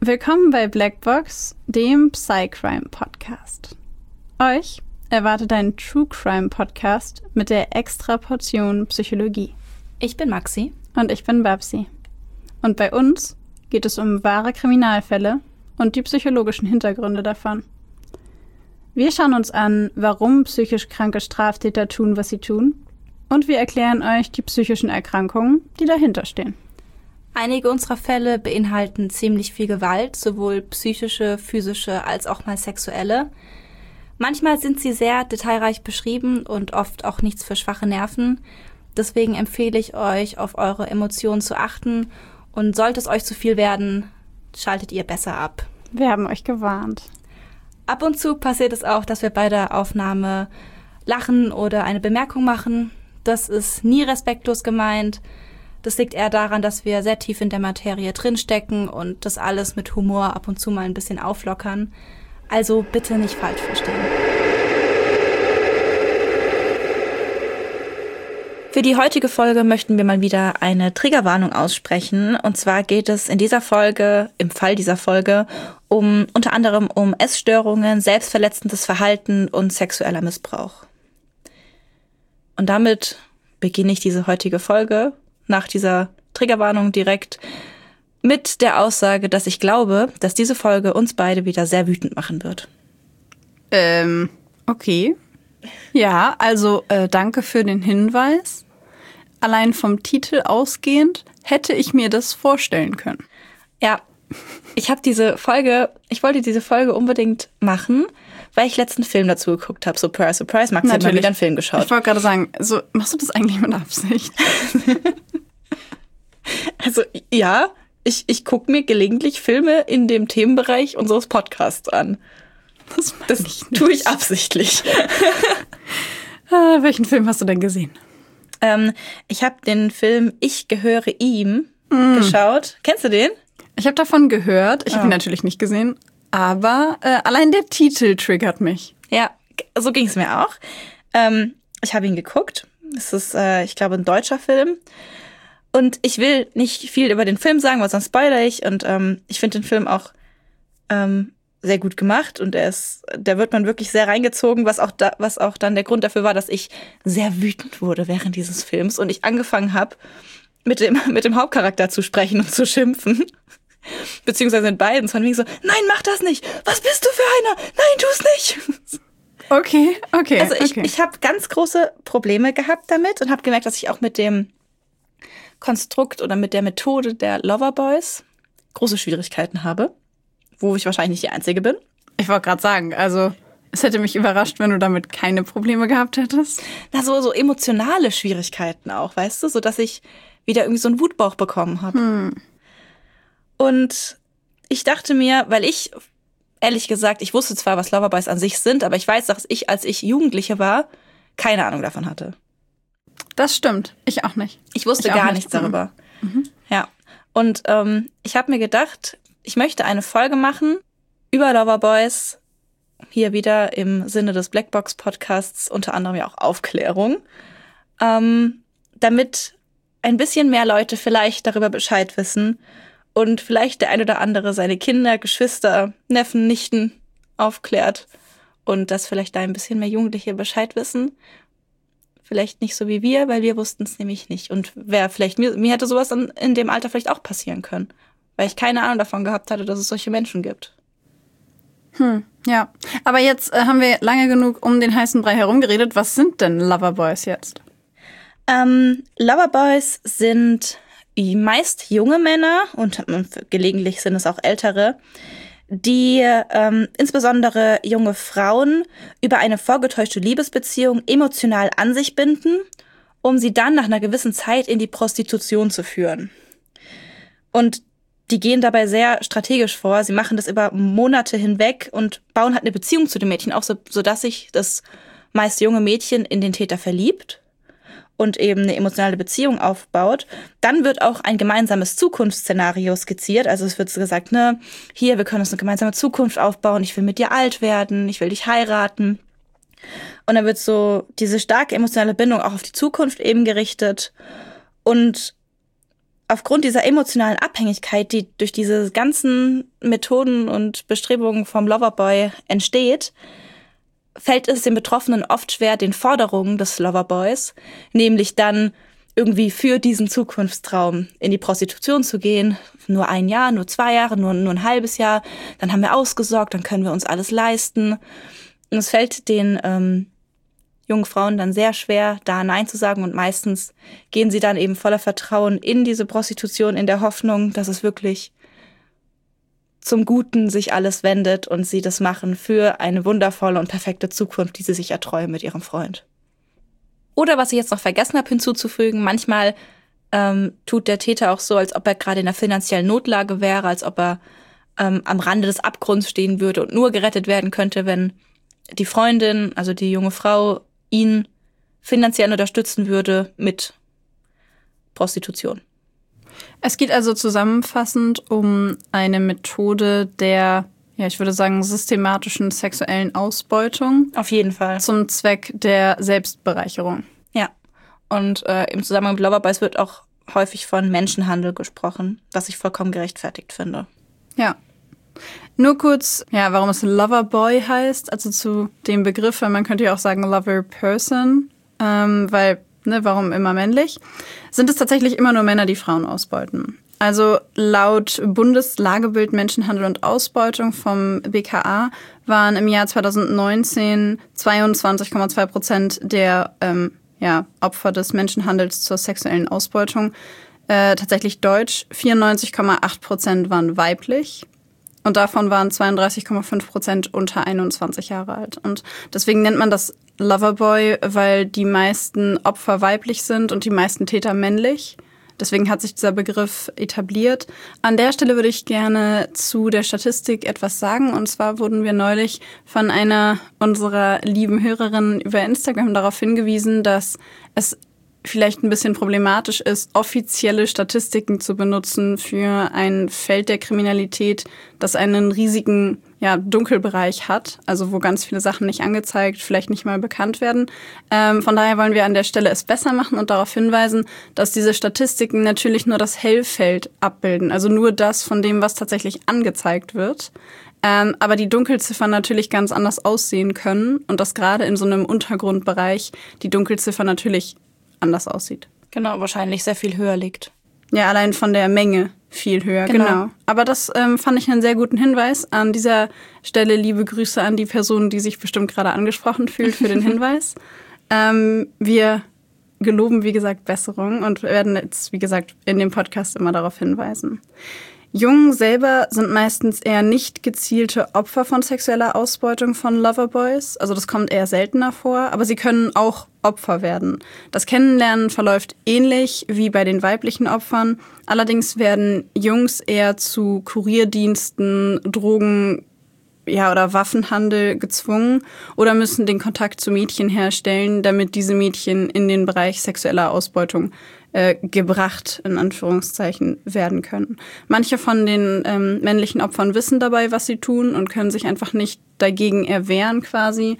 Willkommen bei Blackbox, dem Psycrime-Podcast. Euch erwartet ein True-Crime-Podcast mit der extra Portion Psychologie. Ich bin Maxi. Und ich bin Babsi. Und bei uns geht es um wahre Kriminalfälle und die psychologischen Hintergründe davon. Wir schauen uns an, warum psychisch kranke Straftäter tun, was sie tun. Und wir erklären euch die psychischen Erkrankungen, die dahinter stehen. Einige unserer Fälle beinhalten ziemlich viel Gewalt, sowohl psychische, physische als auch mal sexuelle. Manchmal sind sie sehr detailreich beschrieben und oft auch nichts für schwache Nerven. Deswegen empfehle ich euch, auf eure Emotionen zu achten. Und sollte es euch zu viel werden, schaltet ihr besser ab. Wir haben euch gewarnt. Ab und zu passiert es auch, dass wir bei der Aufnahme lachen oder eine Bemerkung machen. Das ist nie respektlos gemeint. Das liegt eher daran, dass wir sehr tief in der Materie drinstecken und das alles mit Humor ab und zu mal ein bisschen auflockern. Also bitte nicht falsch verstehen. Für die heutige Folge möchten wir mal wieder eine Triggerwarnung aussprechen. Und zwar geht es in dieser Folge, im Fall dieser Folge, unter anderem um Essstörungen, selbstverletzendes Verhalten und sexueller Missbrauch. Und damit beginne ich diese heutige Folge nach dieser Triggerwarnung direkt mit der Aussage, dass ich glaube, dass diese Folge uns beide wieder sehr wütend machen wird. Okay. Ja, also danke für den Hinweis. Allein vom Titel ausgehend hätte ich mir das vorstellen können. Ja, ich wollte diese Folge unbedingt machen, weil ich letzten Film dazu geguckt habe. Surprise, surprise, Max hat mal wieder einen Film geschaut. Ich wollte gerade sagen, so, machst du das eigentlich mit Absicht? Also ja, ich gucke mir gelegentlich Filme in dem Themenbereich unseres Podcasts an. Das tue ich absichtlich. Welchen Film hast du denn gesehen? Ich habe den Film Ich gehöre ihm geschaut. Kennst du den? Ich habe davon gehört. Ich habe ihn natürlich nicht gesehen. Aber allein der Titel triggert mich. Ja, so ging es mir auch. Ich habe ihn geguckt. Es ist, ich glaube, ein deutscher Film. Und ich will nicht viel über den Film sagen, weil sonst spoilere ich. Und ich finde den Film auch sehr gut gemacht. Und da wird man wirklich sehr reingezogen, was auch dann der Grund dafür war, dass ich sehr wütend wurde während dieses Films. Und ich angefangen habe, mit dem Hauptcharakter zu sprechen und zu schimpfen. Beziehungsweise mit beiden. Von wegen so, nein, mach das nicht. Was bist du für einer? Nein, tu's nicht. Okay. Also ich habe ganz große Probleme gehabt damit und habe gemerkt, dass ich auch mit dem Konstrukt oder mit der Methode der Loverboys große Schwierigkeiten habe, wo ich wahrscheinlich nicht die Einzige bin. Ich wollte gerade sagen, also es hätte mich überrascht, wenn du damit keine Probleme gehabt hättest. Na, so emotionale Schwierigkeiten auch, weißt du, so dass ich wieder irgendwie so einen Wutbauch bekommen habe. Und ich dachte mir, weil ich, ehrlich gesagt, ich wusste zwar, was Loverboys an sich sind, aber ich weiß, dass ich, als ich Jugendliche war, keine Ahnung davon hatte. Das stimmt. Ich auch nicht. Ich wusste gar nichts darüber. Ja. Und ich habe mir gedacht, ich möchte eine Folge machen über Loverboys. Hier wieder im Sinne des Blackbox-Podcasts, unter anderem ja auch Aufklärung. Damit ein bisschen mehr Leute vielleicht darüber Bescheid wissen und vielleicht der ein oder andere seine Kinder, Geschwister, Neffen, Nichten aufklärt und dass vielleicht da ein bisschen mehr Jugendliche Bescheid wissen. Vielleicht nicht so wie wir, weil wir wussten es nämlich nicht. Und mir hätte sowas in dem Alter vielleicht auch passieren können, weil ich keine Ahnung davon gehabt hatte, dass es solche Menschen gibt. Ja, aber jetzt haben wir lange genug um den heißen Brei herumgeredet. Was sind denn Loverboys jetzt? Loverboys sind meist junge Männer und gelegentlich sind es auch ältere, die insbesondere junge Frauen über eine vorgetäuschte Liebesbeziehung emotional an sich binden, um sie dann nach einer gewissen Zeit in die Prostitution zu führen. Und die gehen dabei sehr strategisch vor. Sie machen das über Monate hinweg und bauen halt eine Beziehung zu dem Mädchen auf, sodass sich das meist junge Mädchen in den Täter verliebt und eben eine emotionale Beziehung aufbaut. Dann wird auch ein gemeinsames Zukunftsszenario skizziert. Also es wird gesagt, hier, wir können uns eine gemeinsame Zukunft aufbauen. Ich will mit dir alt werden, ich will dich heiraten. Und dann wird so diese starke emotionale Bindung auch auf die Zukunft eben gerichtet. Und aufgrund dieser emotionalen Abhängigkeit, die durch diese ganzen Methoden und Bestrebungen vom Loverboy entsteht, fällt es den Betroffenen oft schwer, den Forderungen des Loverboys, nämlich dann irgendwie für diesen Zukunftstraum in die Prostitution zu gehen, nur 1 Jahr, nur 2 Jahre, nur ein halbes Jahr, dann haben wir ausgesorgt, dann können wir uns alles leisten. Und es fällt den jungen Frauen dann sehr schwer, da Nein zu sagen, und meistens gehen sie dann eben voller Vertrauen in diese Prostitution, in der Hoffnung, dass es wirklich zum Guten sich alles wendet und sie das machen für eine wundervolle und perfekte Zukunft, die sie sich erträumen mit ihrem Freund. Oder was ich jetzt noch vergessen habe hinzuzufügen, manchmal tut der Täter auch so, als ob er gerade in einer finanziellen Notlage wäre, als ob er am Rande des Abgrunds stehen würde und nur gerettet werden könnte, wenn die Freundin, also die junge Frau, ihn finanziell unterstützen würde mit Prostitution. Es geht also zusammenfassend um eine Methode der, ja, ich würde sagen, systematischen sexuellen Ausbeutung. Auf jeden Fall. Zum Zweck der Selbstbereicherung. Ja. Und im Zusammenhang mit Loverboys wird auch häufig von Menschenhandel gesprochen, was ich vollkommen gerechtfertigt finde. Ja. Nur kurz, ja, warum es Loverboy heißt, also zu dem Begriff, weil man könnte ja auch sagen Lover-Person, weil, ne, warum immer männlich, sind es tatsächlich immer nur Männer, die Frauen ausbeuten. Also laut Bundeslagebild Menschenhandel und Ausbeutung vom BKA waren im Jahr 2019 22,2% der Opfer des Menschenhandels zur sexuellen Ausbeutung tatsächlich deutsch, 94,8% waren weiblich. Und davon waren 32,5% unter 21 Jahre alt. Und deswegen nennt man das Loverboy, weil die meisten Opfer weiblich sind und die meisten Täter männlich. Deswegen hat sich dieser Begriff etabliert. An der Stelle würde ich gerne zu der Statistik etwas sagen. Und zwar wurden wir neulich von einer unserer lieben Hörerinnen über Instagram darauf hingewiesen, dass es vielleicht ein bisschen problematisch ist, offizielle Statistiken zu benutzen für ein Feld der Kriminalität, das einen riesigen Dunkelbereich hat, also wo ganz viele Sachen nicht angezeigt, vielleicht nicht mal bekannt werden. Von daher wollen wir an der Stelle es besser machen und darauf hinweisen, dass diese Statistiken natürlich nur das Hellfeld abbilden, also nur das von dem, was tatsächlich angezeigt wird. Aber die Dunkelziffern natürlich ganz anders aussehen können und dass gerade in so einem Untergrundbereich die Dunkelziffer natürlich anders aussieht. Genau, wahrscheinlich sehr viel höher liegt. Ja, allein von der Menge viel höher, genau. Aber das fand ich einen sehr guten Hinweis. An dieser Stelle liebe Grüße an die Person, die sich bestimmt gerade angesprochen fühlt für den Hinweis. Wir geloben, wie gesagt, Besserung und werden jetzt, wie gesagt, in dem Podcast immer darauf hinweisen. Jungen selber sind meistens eher nicht gezielte Opfer von sexueller Ausbeutung von Loverboys. Also das kommt eher seltener vor, aber sie können auch Opfer werden. Das Kennenlernen verläuft ähnlich wie bei den weiblichen Opfern. Allerdings werden Jungs eher zu Kurierdiensten, Drogen, oder Waffenhandel gezwungen oder müssen den Kontakt zu Mädchen herstellen, damit diese Mädchen in den Bereich sexueller Ausbeutung gebracht, in Anführungszeichen, werden können. Manche von den männlichen Opfern wissen dabei, was sie tun und können sich einfach nicht dagegen erwehren quasi,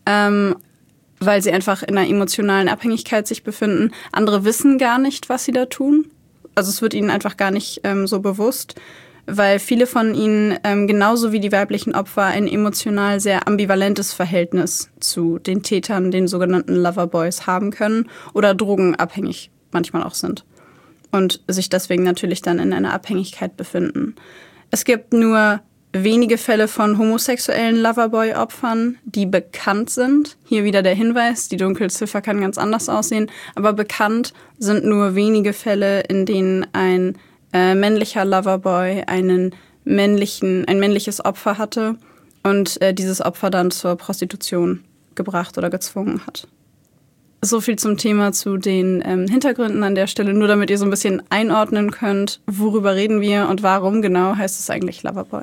weil sie einfach in einer emotionalen Abhängigkeit sich befinden. Andere wissen gar nicht, was sie da tun. Also es wird ihnen einfach gar nicht so bewusst, weil viele von ihnen, genauso wie die weiblichen Opfer, ein emotional sehr ambivalentes Verhältnis zu den Tätern, den sogenannten Loverboys, haben können oder drogenabhängig manchmal auch sind und sich deswegen natürlich dann in einer Abhängigkeit befinden. Es gibt nur wenige Fälle von homosexuellen Loverboy-Opfern, die bekannt sind. Hier wieder der Hinweis, die Dunkelziffer kann ganz anders aussehen, aber bekannt sind nur wenige Fälle, in denen ein männlicher Loverboy ein männliches Opfer hatte und dieses Opfer dann zur Prostitution gebracht oder gezwungen hat. So viel zum Thema, zu den Hintergründen an der Stelle, nur damit ihr so ein bisschen einordnen könnt, worüber reden wir und warum genau heißt es eigentlich Loverboy.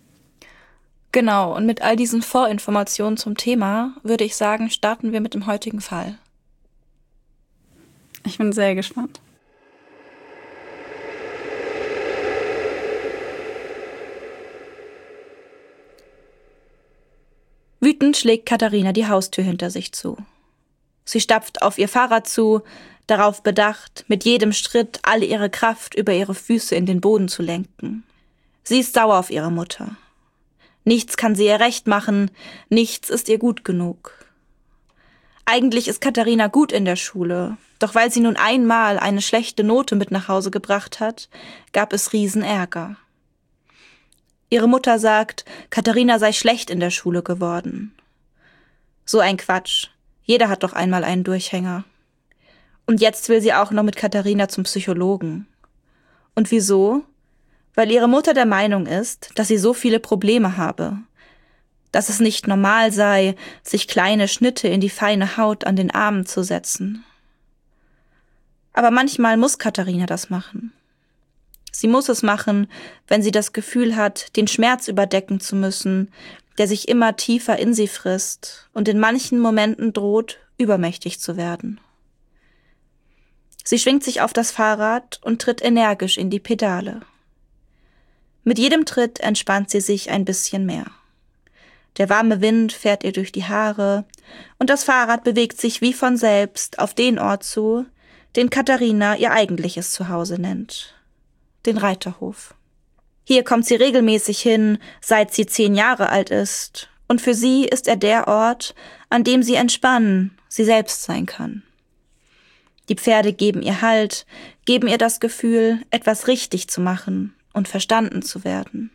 Genau, und mit all diesen Vorinformationen zum Thema würde ich sagen, starten wir mit dem heutigen Fall. Ich bin sehr gespannt. Wütend schlägt Katharina die Haustür hinter sich zu. Sie stapft auf ihr Fahrrad zu, darauf bedacht, mit jedem Schritt all ihre Kraft über ihre Füße in den Boden zu lenken. Sie ist sauer auf ihre Mutter. Nichts kann sie ihr recht machen, nichts ist ihr gut genug. Eigentlich ist Katharina gut in der Schule, doch weil sie nun einmal eine schlechte Note mit nach Hause gebracht hat, gab es Riesenärger. Ihre Mutter sagt, Katharina sei schlecht in der Schule geworden. So ein Quatsch. Jeder hat doch einmal einen Durchhänger. Und jetzt will sie auch noch mit Katharina zum Psychologen. Und wieso? Weil ihre Mutter der Meinung ist, dass sie so viele Probleme habe. Dass es nicht normal sei, sich kleine Schnitte in die feine Haut an den Armen zu setzen. Aber manchmal muss Katharina das machen. Sie muss es machen, wenn sie das Gefühl hat, den Schmerz überdecken zu müssen, der sich immer tiefer in sie frisst und in manchen Momenten droht, übermächtig zu werden. Sie schwingt sich auf das Fahrrad und tritt energisch in die Pedale. Mit jedem Tritt entspannt sie sich ein bisschen mehr. Der warme Wind fährt ihr durch die Haare und das Fahrrad bewegt sich wie von selbst auf den Ort zu, den Katharina ihr eigentliches Zuhause nennt, den Reiterhof. Hier kommt sie regelmäßig hin, seit sie 10 Jahre alt ist, und für sie ist er der Ort, an dem sie entspannen, sie selbst sein kann. Die Pferde geben ihr Halt, geben ihr das Gefühl, etwas richtig zu machen und verstanden zu werden.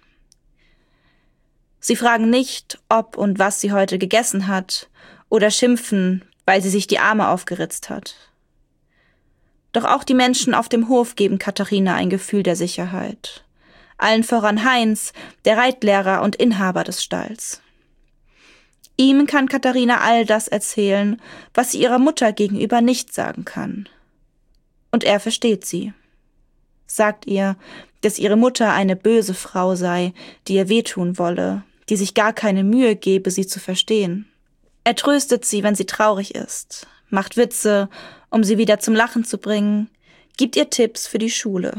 Sie fragen nicht, ob und was sie heute gegessen hat, oder schimpfen, weil sie sich die Arme aufgeritzt hat. Doch auch die Menschen auf dem Hof geben Katharina ein Gefühl der Sicherheit. Allen voran Heinz, der Reitlehrer und Inhaber des Stalls. Ihm kann Katharina all das erzählen, was sie ihrer Mutter gegenüber nicht sagen kann. Und er versteht sie. Sagt ihr, dass ihre Mutter eine böse Frau sei, die ihr wehtun wolle, die sich gar keine Mühe gebe, sie zu verstehen. Er tröstet sie, wenn sie traurig ist, macht Witze, um sie wieder zum Lachen zu bringen, gibt ihr Tipps für die Schule.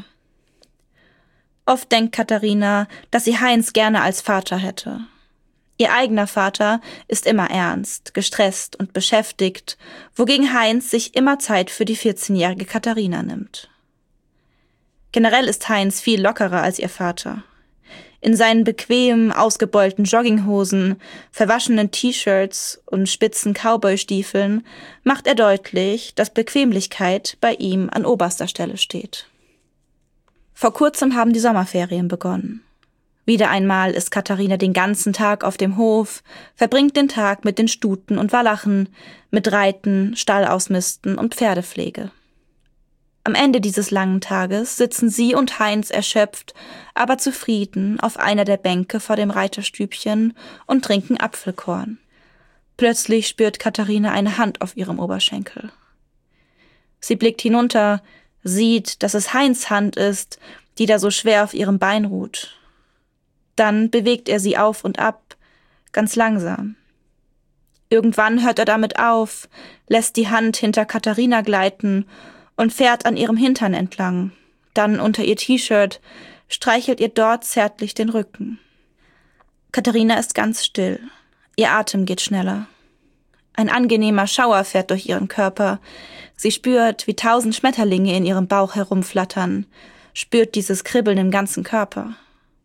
Oft denkt Katharina, dass sie Heinz gerne als Vater hätte. Ihr eigener Vater ist immer ernst, gestresst und beschäftigt, wogegen Heinz sich immer Zeit für die 14-jährige Katharina nimmt. Generell ist Heinz viel lockerer als ihr Vater. In seinen bequemen, ausgebeulten Jogginghosen, verwaschenen T-Shirts und spitzen Cowboystiefeln macht er deutlich, dass Bequemlichkeit bei ihm an oberster Stelle steht. Vor kurzem haben die Sommerferien begonnen. Wieder einmal ist Katharina den ganzen Tag auf dem Hof, verbringt den Tag mit den Stuten und Walachen, mit Reiten, Stallausmisten und Pferdepflege. Am Ende dieses langen Tages sitzen sie und Heinz erschöpft, aber zufrieden auf einer der Bänke vor dem Reiterstübchen und trinken Apfelkorn. Plötzlich spürt Katharina eine Hand auf ihrem Oberschenkel. Sie blickt hinunter, sieht, dass es Heinz' Hand ist, die da so schwer auf ihrem Bein ruht. Dann bewegt er sie auf und ab, ganz langsam. Irgendwann hört er damit auf, lässt die Hand hinter Katharina gleiten und fährt an ihrem Hintern entlang, dann unter ihr T-Shirt, streichelt ihr dort zärtlich den Rücken. Katharina ist ganz still, ihr Atem geht schneller. Ein angenehmer Schauer fährt durch ihren Körper, sie spürt, wie 1000 Schmetterlinge in ihrem Bauch herumflattern, spürt dieses Kribbeln im ganzen Körper.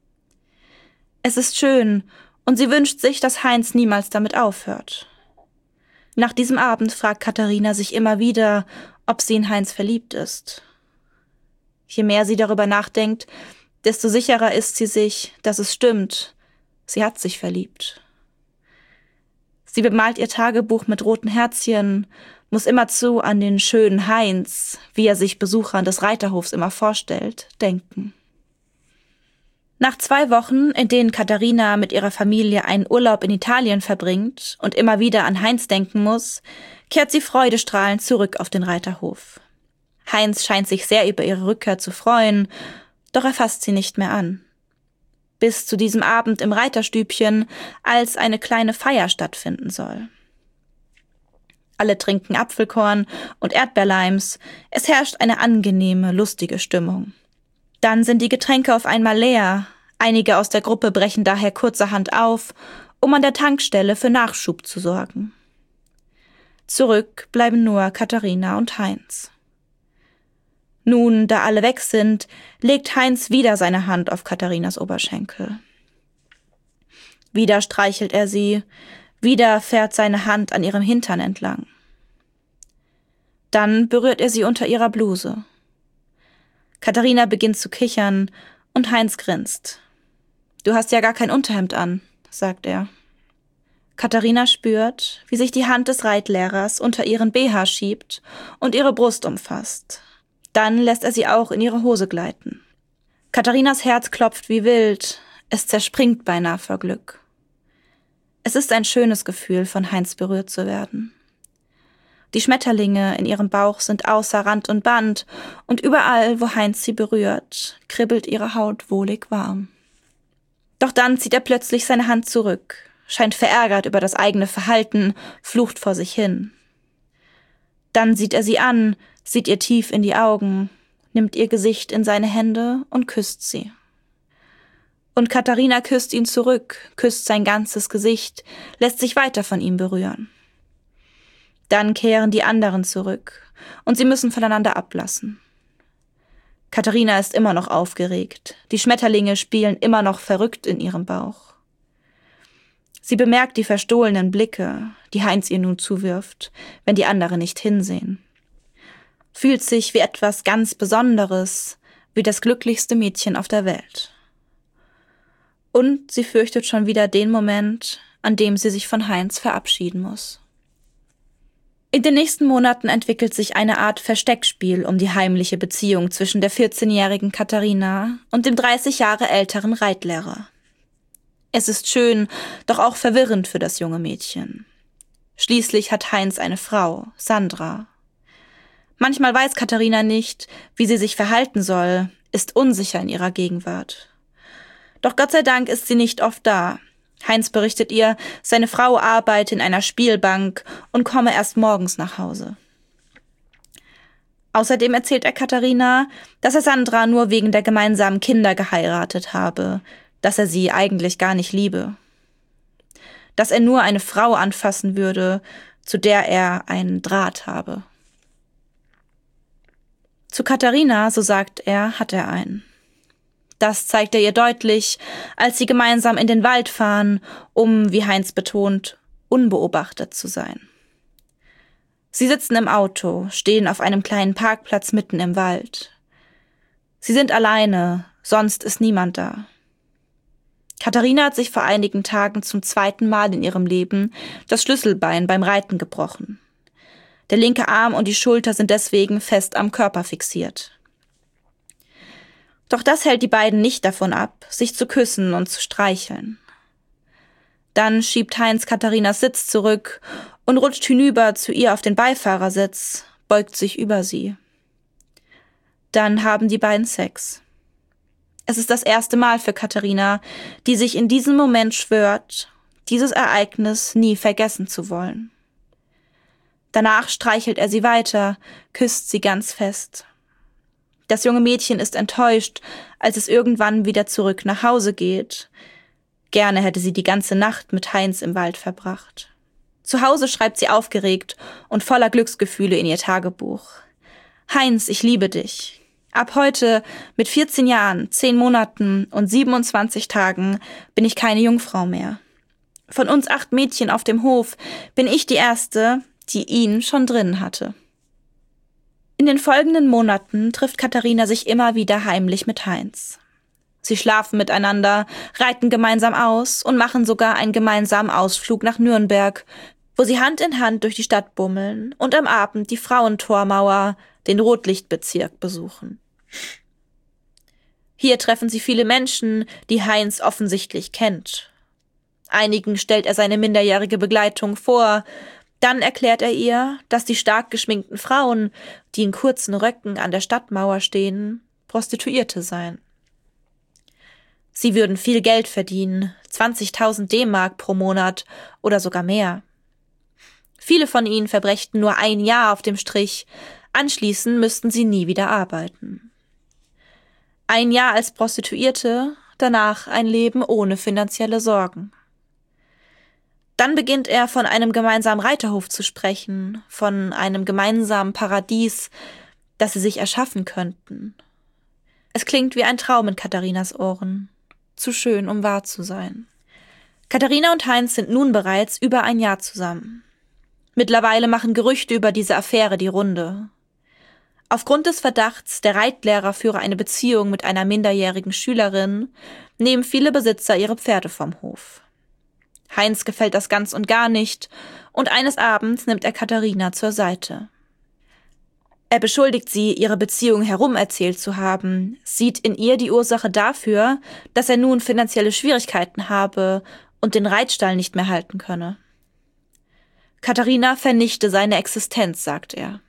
Es ist schön, und sie wünscht sich, dass Heinz niemals damit aufhört. Nach diesem Abend fragt Katharina sich immer wieder, ob sie in Heinz verliebt ist. Je mehr sie darüber nachdenkt, desto sicherer ist sie sich, dass es stimmt. Sie hat sich verliebt. Sie bemalt ihr Tagebuch mit roten Herzchen, muss immerzu an den schönen Heinz, wie er sich Besuchern des Reiterhofs immer vorstellt, denken. Nach 2 Wochen, in denen Katharina mit ihrer Familie einen Urlaub in Italien verbringt und immer wieder an Heinz denken muss, kehrt sie freudestrahlend zurück auf den Reiterhof. Heinz scheint sich sehr über ihre Rückkehr zu freuen, doch er fasst sie nicht mehr an. Bis zu diesem Abend im Reiterstübchen, als eine kleine Feier stattfinden soll. Alle trinken Apfelkorn und Erdbeerleims, es herrscht eine angenehme, lustige Stimmung. Dann sind die Getränke auf einmal leer. Einige aus der Gruppe brechen daher kurzerhand auf, um an der Tankstelle für Nachschub zu sorgen. Zurück bleiben nur Katharina und Heinz. Nun, da alle weg sind, legt Heinz wieder seine Hand auf Katharinas Oberschenkel. Wieder streichelt er sie, wieder fährt seine Hand an ihrem Hintern entlang. Dann berührt er sie unter ihrer Bluse. Katharina beginnt zu kichern und Heinz grinst. »Du hast ja gar kein Unterhemd an«, sagt er. Katharina spürt, wie sich die Hand des Reitlehrers unter ihren BH schiebt und ihre Brust umfasst. Dann lässt er sie auch in ihre Hose gleiten. Katharinas Herz klopft wie wild, es zerspringt beinahe vor Glück. Es ist ein schönes Gefühl, von Heinz berührt zu werden. Die Schmetterlinge in ihrem Bauch sind außer Rand und Band und überall, wo Heinz sie berührt, kribbelt ihre Haut wohlig warm. Doch dann zieht er plötzlich seine Hand zurück, scheint verärgert über das eigene Verhalten, flucht vor sich hin. Dann sieht er sie an, sieht ihr tief in die Augen, nimmt ihr Gesicht in seine Hände und küsst sie. Und Katharina küsst ihn zurück, küsst sein ganzes Gesicht, lässt sich weiter von ihm berühren. Dann kehren die anderen zurück und sie müssen voneinander ablassen. Katharina ist immer noch aufgeregt, die Schmetterlinge spielen immer noch verrückt in ihrem Bauch. Sie bemerkt die verstohlenen Blicke, die Heinz ihr nun zuwirft, wenn die anderen nicht hinsehen. Fühlt sich wie etwas ganz Besonderes, wie das glücklichste Mädchen auf der Welt. Und sie fürchtet schon wieder den Moment, an dem sie sich von Heinz verabschieden muss. In den nächsten Monaten entwickelt sich eine Art Versteckspiel um die heimliche Beziehung zwischen der 14-jährigen Katharina und dem 30 Jahre älteren Reitlehrer. Es ist schön, doch auch verwirrend für das junge Mädchen. Schließlich hat Heinz eine Frau, Sandra. Manchmal weiß Katharina nicht, wie sie sich verhalten soll, ist unsicher in ihrer Gegenwart. Doch Gott sei Dank ist sie nicht oft da. Heinz berichtet ihr, seine Frau arbeite in einer Spielbank und komme erst morgens nach Hause. Außerdem erzählt er Katharina, dass er Sandra nur wegen der gemeinsamen Kinder geheiratet habe, dass er sie eigentlich gar nicht liebe. Dass er nur eine Frau anfassen würde, zu der er einen Draht habe. Zu Katharina, so sagt er, hat er einen. Das zeigt er ihr deutlich, als sie gemeinsam in den Wald fahren, um, wie Heinz betont, unbeobachtet zu sein. Sie sitzen im Auto, stehen auf einem kleinen Parkplatz mitten im Wald. Sie sind alleine, sonst ist niemand da. Katharina hat sich vor einigen Tagen zum 2. Mal in ihrem Leben das Schlüsselbein beim Reiten gebrochen. Der linke Arm und die Schulter sind deswegen fest am Körper fixiert. Doch das hält die beiden nicht davon ab, sich zu küssen und zu streicheln. Dann schiebt Heinz Katharinas Sitz zurück und rutscht hinüber zu ihr auf den Beifahrersitz, beugt sich über sie. Dann haben die beiden Sex. Es ist das erste Mal für Katharina, die sich in diesem Moment schwört, dieses Ereignis nie vergessen zu wollen. Danach streichelt er sie weiter, küsst sie ganz fest. Das junge Mädchen ist enttäuscht, als es irgendwann wieder zurück nach Hause geht. Gerne hätte sie die ganze Nacht mit Heinz im Wald verbracht. Zu Hause schreibt sie aufgeregt und voller Glücksgefühle in ihr Tagebuch. Heinz, ich liebe dich. Ab heute, mit 14 Jahren, 10 Monaten und 27 Tagen, bin ich keine Jungfrau mehr. Von uns 8 Mädchen auf dem Hof bin ich die erste, die ihn schon drin hatte. In den folgenden Monaten trifft Katharina sich immer wieder heimlich mit Heinz. Sie schlafen miteinander, reiten gemeinsam aus und machen sogar einen gemeinsamen Ausflug nach Nürnberg, wo sie Hand in Hand durch die Stadt bummeln und am Abend die Frauentormauer, den Rotlichtbezirk, besuchen. Hier treffen sie viele Menschen, die Heinz offensichtlich kennt. Einigen stellt er seine minderjährige Begleitung vor. Dann erklärt er ihr, dass die stark geschminkten Frauen, die in kurzen Röcken an der Stadtmauer stehen, Prostituierte seien. Sie würden viel Geld verdienen, 20.000 D-Mark pro Monat oder sogar mehr. Viele von ihnen verbrächten nur 1 Jahr auf dem Strich, anschließend müssten sie nie wieder arbeiten. 1 Jahr als Prostituierte, danach ein Leben ohne finanzielle Sorgen. Dann beginnt er von einem gemeinsamen Reiterhof zu sprechen, von einem gemeinsamen Paradies, das sie sich erschaffen könnten. Es klingt wie ein Traum in Katharinas Ohren. Zu schön, um wahr zu sein. Katharina und Heinz sind nun bereits über ein Jahr zusammen. Mittlerweile machen Gerüchte über diese Affäre die Runde. Aufgrund des Verdachts, der Reitlehrer führe eine Beziehung mit einer minderjährigen Schülerin, nehmen viele Besitzer ihre Pferde vom Hof. Heinz gefällt das ganz und gar nicht, und eines Abends nimmt er Katharina zur Seite. Er beschuldigt sie, ihre Beziehung herumerzählt zu haben, sieht in ihr die Ursache dafür, dass er nun finanzielle Schwierigkeiten habe und den Reitstall nicht mehr halten könne. Katharina vernichte seine Existenz, sagt er.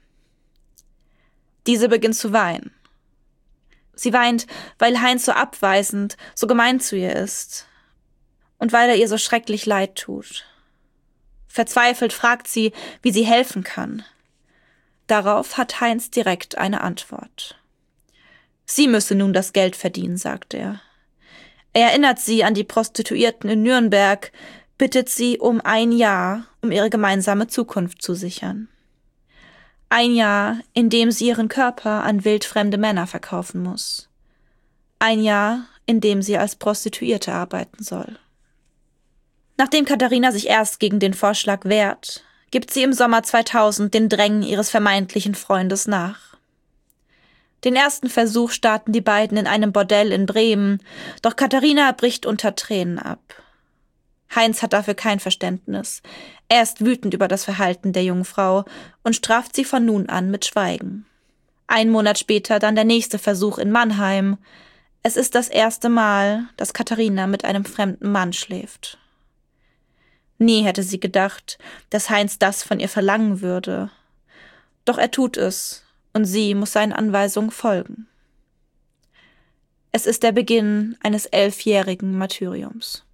Diese beginnt zu weinen. Sie weint, weil Heinz so abweisend, so gemein zu ihr ist und weil er ihr so schrecklich leid tut. Verzweifelt fragt sie, wie sie helfen kann. Darauf hat Heinz direkt eine Antwort. Sie müsse nun das Geld verdienen, sagt er. Er erinnert sie an die Prostituierten in Nürnberg, bittet sie um 1 Jahr, um ihre gemeinsame Zukunft zu sichern. 1 Jahr, in dem sie ihren Körper an wildfremde Männer verkaufen muss. 1 Jahr, in dem sie als Prostituierte arbeiten soll. Nachdem Katharina sich erst gegen den Vorschlag wehrt, gibt sie im Sommer 2000 den Drängen ihres vermeintlichen Freundes nach. Den ersten Versuch starten die beiden in einem Bordell in Bremen, doch Katharina bricht unter Tränen ab. Heinz hat dafür kein Verständnis. Er ist wütend über das Verhalten der jungen Frau und straft sie von nun an mit Schweigen. 1 Monat später dann der nächste Versuch in Mannheim. Es ist das erste Mal, dass Katharina mit einem fremden Mann schläft. Nie hätte sie gedacht, dass Heinz das von ihr verlangen würde. Doch er tut es, und sie muss seinen Anweisungen folgen. Es ist der Beginn eines 11-jährigen Martyriums.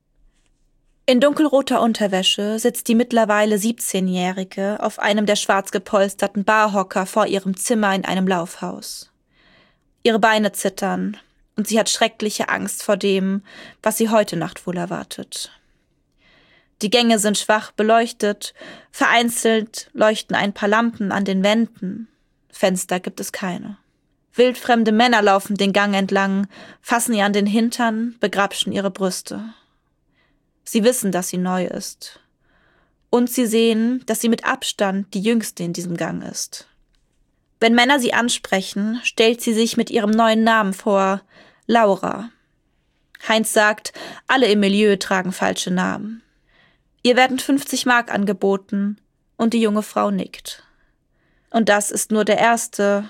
In dunkelroter Unterwäsche sitzt die mittlerweile 17-Jährige auf einem der schwarz gepolsterten Barhocker vor ihrem Zimmer in einem Laufhaus. Ihre Beine zittern, und sie hat schreckliche Angst vor dem, was sie heute Nacht wohl erwartet. Die Gänge sind schwach beleuchtet, vereinzelt leuchten ein paar Lampen an den Wänden. Fenster gibt es keine. Wildfremde Männer laufen den Gang entlang, fassen ihr an den Hintern, begrapschen ihre Brüste. Sie wissen, dass sie neu ist. Und sie sehen, dass sie mit Abstand die Jüngste in diesem Gang ist. Wenn Männer sie ansprechen, stellt sie sich mit ihrem neuen Namen vor, Laura. Heinz sagt, alle im Milieu tragen falsche Namen. Ihr werden 50 Mark angeboten und die junge Frau nickt. Und das ist nur der erste.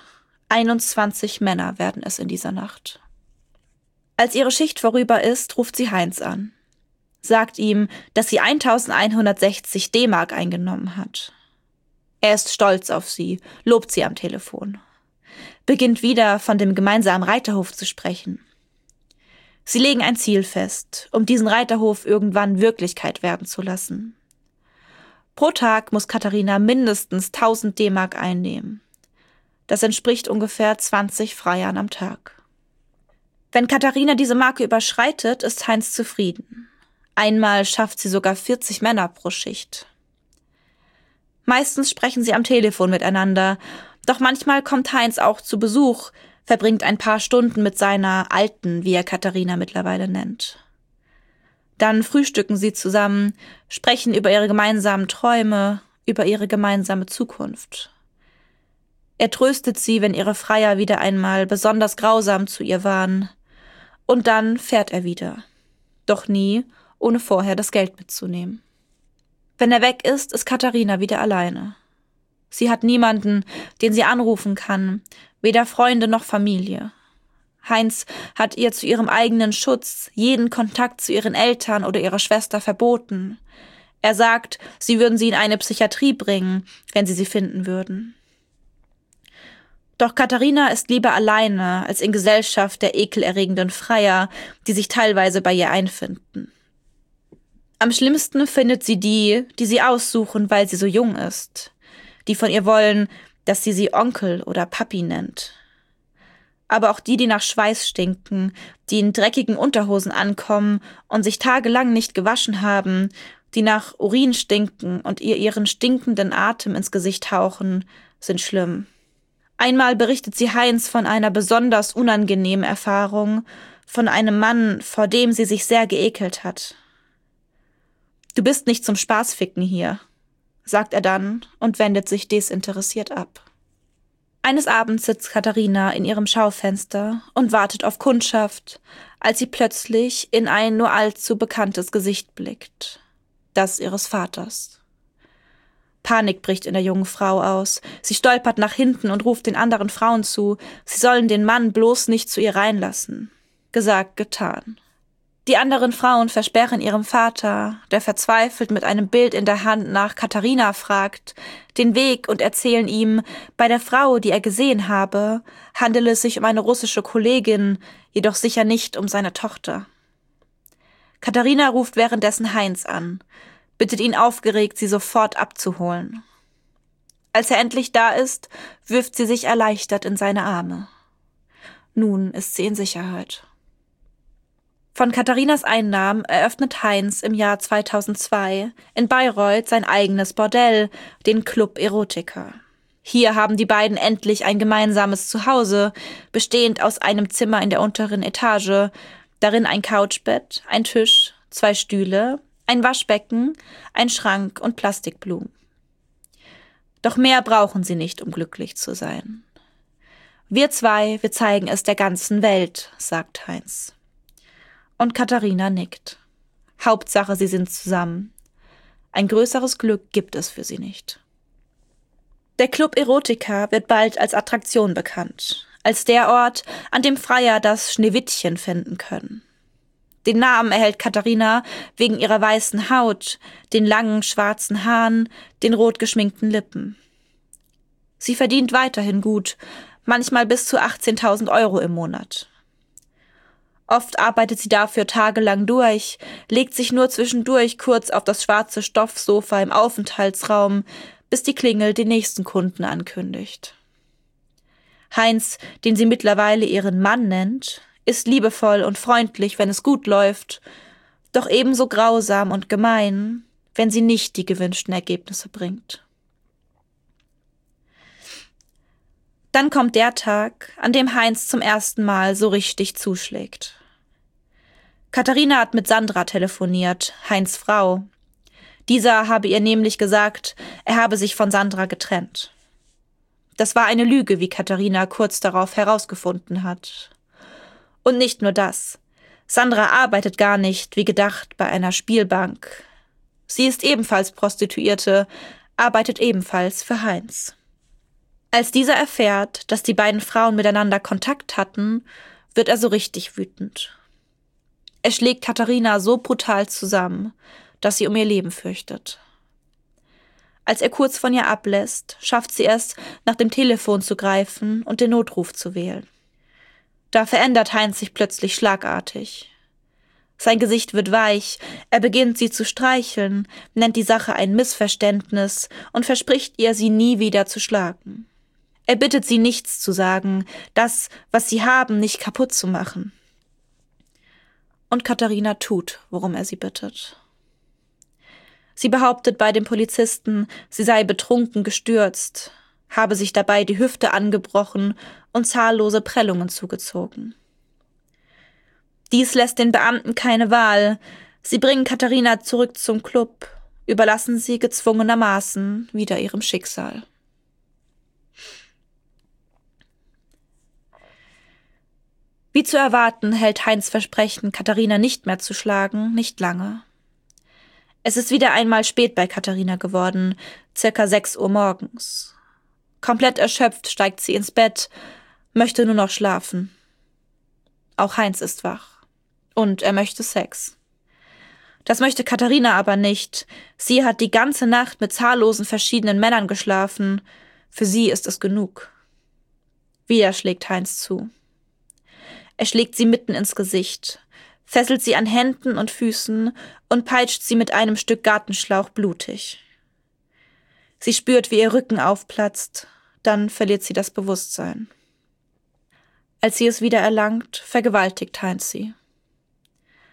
21 Männer werden es in dieser Nacht. Als ihre Schicht vorüber ist, ruft sie Heinz an. Sagt ihm, dass sie 1160 D-Mark eingenommen hat. Er ist stolz auf sie, lobt sie am Telefon. Beginnt wieder von dem gemeinsamen Reiterhof zu sprechen. Sie legen ein Ziel fest, um diesen Reiterhof irgendwann Wirklichkeit werden zu lassen. Pro Tag muss Katharina mindestens 1000 D-Mark einnehmen. Das entspricht ungefähr 20 Freiern am Tag. Wenn Katharina diese Marke überschreitet, ist Heinz zufrieden. Einmal schafft sie sogar 40 Männer pro Schicht. Meistens sprechen sie am Telefon miteinander, doch manchmal kommt Heinz auch zu Besuch, verbringt ein paar Stunden mit seiner Alten, wie er Katharina mittlerweile nennt. Dann frühstücken sie zusammen, sprechen über ihre gemeinsamen Träume, über ihre gemeinsame Zukunft. Er tröstet sie, wenn ihre Freier wieder einmal besonders grausam zu ihr waren. Und dann fährt er wieder. Doch nie, ohne vorher das Geld mitzunehmen. Wenn er weg ist, ist Katharina wieder alleine. Sie hat niemanden, den sie anrufen kann, weder Freunde noch Familie. Heinz hat ihr zu ihrem eigenen Schutz jeden Kontakt zu ihren Eltern oder ihrer Schwester verboten. Er sagt, sie würden sie in eine Psychiatrie bringen, wenn sie finden würden. Doch Katharina ist lieber alleine als in Gesellschaft der ekelerregenden Freier, die sich teilweise bei ihr einfinden. Am schlimmsten findet sie die sie aussuchen, weil sie so jung ist, die von ihr wollen, dass sie Onkel oder Papi nennt. Aber auch die nach Schweiß stinken, die in dreckigen Unterhosen ankommen und sich tagelang nicht gewaschen haben, die nach Urin stinken und ihr ihren stinkenden Atem ins Gesicht hauchen, sind schlimm. Einmal berichtet sie Heinz von einer besonders unangenehmen Erfahrung, von einem Mann, vor dem sie sich sehr geekelt hat. »Du bist nicht zum Spaßficken hier«, sagt er dann und wendet sich desinteressiert ab. Eines Abends sitzt Katharina in ihrem Schaufenster und wartet auf Kundschaft, als sie plötzlich in ein nur allzu bekanntes Gesicht blickt. Das ihres Vaters. Panik bricht in der jungen Frau aus. Sie stolpert nach hinten und ruft den anderen Frauen zu, sie sollen den Mann bloß nicht zu ihr reinlassen. Gesagt, getan. Die anderen Frauen versperren ihrem Vater, der verzweifelt mit einem Bild in der Hand nach Katharina fragt, den Weg und erzählen ihm, bei der Frau, die er gesehen habe, handele es sich um eine russische Kollegin, jedoch sicher nicht um seine Tochter. Katharina ruft währenddessen Heinz an, bittet ihn aufgeregt, sie sofort abzuholen. Als er endlich da ist, wirft sie sich erleichtert in seine Arme. Nun ist sie in Sicherheit. Von Katharinas Einnahmen eröffnet Heinz im Jahr 2002 in Bayreuth sein eigenes Bordell, den Club Erotica. Hier haben die beiden endlich ein gemeinsames Zuhause, bestehend aus einem Zimmer in der unteren Etage, darin ein Couchbett, ein Tisch, 2 Stühle, ein Waschbecken, ein Schrank und Plastikblumen. Doch mehr brauchen sie nicht, um glücklich zu sein. Wir zeigen es der ganzen Welt, sagt Heinz. Und Katharina nickt. Hauptsache, sie sind zusammen. Ein größeres Glück gibt es für sie nicht. Der Club Erotica wird bald als Attraktion bekannt, als der Ort, an dem Freier das Schneewittchen finden können. Den Namen erhält Katharina wegen ihrer weißen Haut, den langen schwarzen Haaren, den rot geschminkten Lippen. Sie verdient weiterhin gut, manchmal bis zu 18.000 € im Monat. Oft arbeitet sie dafür tagelang durch, legt sich nur zwischendurch kurz auf das schwarze Stoffsofa im Aufenthaltsraum, bis die Klingel den nächsten Kunden ankündigt. Heinz, den sie mittlerweile ihren Mann nennt, ist liebevoll und freundlich, wenn es gut läuft, doch ebenso grausam und gemein, wenn sie nicht die gewünschten Ergebnisse bringt. Dann kommt der Tag, an dem Heinz zum ersten Mal so richtig zuschlägt. Katharina hat mit Sandra telefoniert, Heinz' Frau. Dieser habe ihr nämlich gesagt, er habe sich von Sandra getrennt. Das war eine Lüge, wie Katharina kurz darauf herausgefunden hat. Und nicht nur das. Sandra arbeitet gar nicht, wie gedacht, bei einer Spielbank. Sie ist ebenfalls Prostituierte, arbeitet ebenfalls für Heinz. Als dieser erfährt, dass die beiden Frauen miteinander Kontakt hatten, wird er so richtig wütend. Er schlägt Katharina so brutal zusammen, dass sie um ihr Leben fürchtet. Als er kurz von ihr ablässt, schafft sie es, nach dem Telefon zu greifen und den Notruf zu wählen. Da verändert Heinz sich plötzlich schlagartig. Sein Gesicht wird weich, er beginnt sie zu streicheln, nennt die Sache ein Missverständnis und verspricht ihr, sie nie wieder zu schlagen. Er bittet sie, nichts zu sagen, das, was sie haben, nicht kaputt zu machen. Und Katharina tut, worum er sie bittet. Sie behauptet bei dem Polizisten, sie sei betrunken gestürzt, habe sich dabei die Hüfte angebrochen und zahllose Prellungen zugezogen. Dies lässt den Beamten keine Wahl. Sie bringen Katharina zurück zum Club, überlassen sie gezwungenermaßen wieder ihrem Schicksal. Wie zu erwarten, hält Heinz Versprechen, Katharina nicht mehr zu schlagen, nicht lange. Es ist wieder einmal spät bei Katharina geworden, circa 6 Uhr morgens. Komplett erschöpft steigt sie ins Bett, möchte nur noch schlafen. Auch Heinz ist wach. Und er möchte Sex. Das möchte Katharina aber nicht. Sie hat die ganze Nacht mit zahllosen verschiedenen Männern geschlafen. Für sie ist es genug. Wieder schlägt Heinz zu. Er schlägt sie mitten ins Gesicht, fesselt sie an Händen und Füßen und peitscht sie mit einem Stück Gartenschlauch blutig. Sie spürt, wie ihr Rücken aufplatzt, dann verliert sie das Bewusstsein. Als sie es wieder erlangt, vergewaltigt Heinz sie.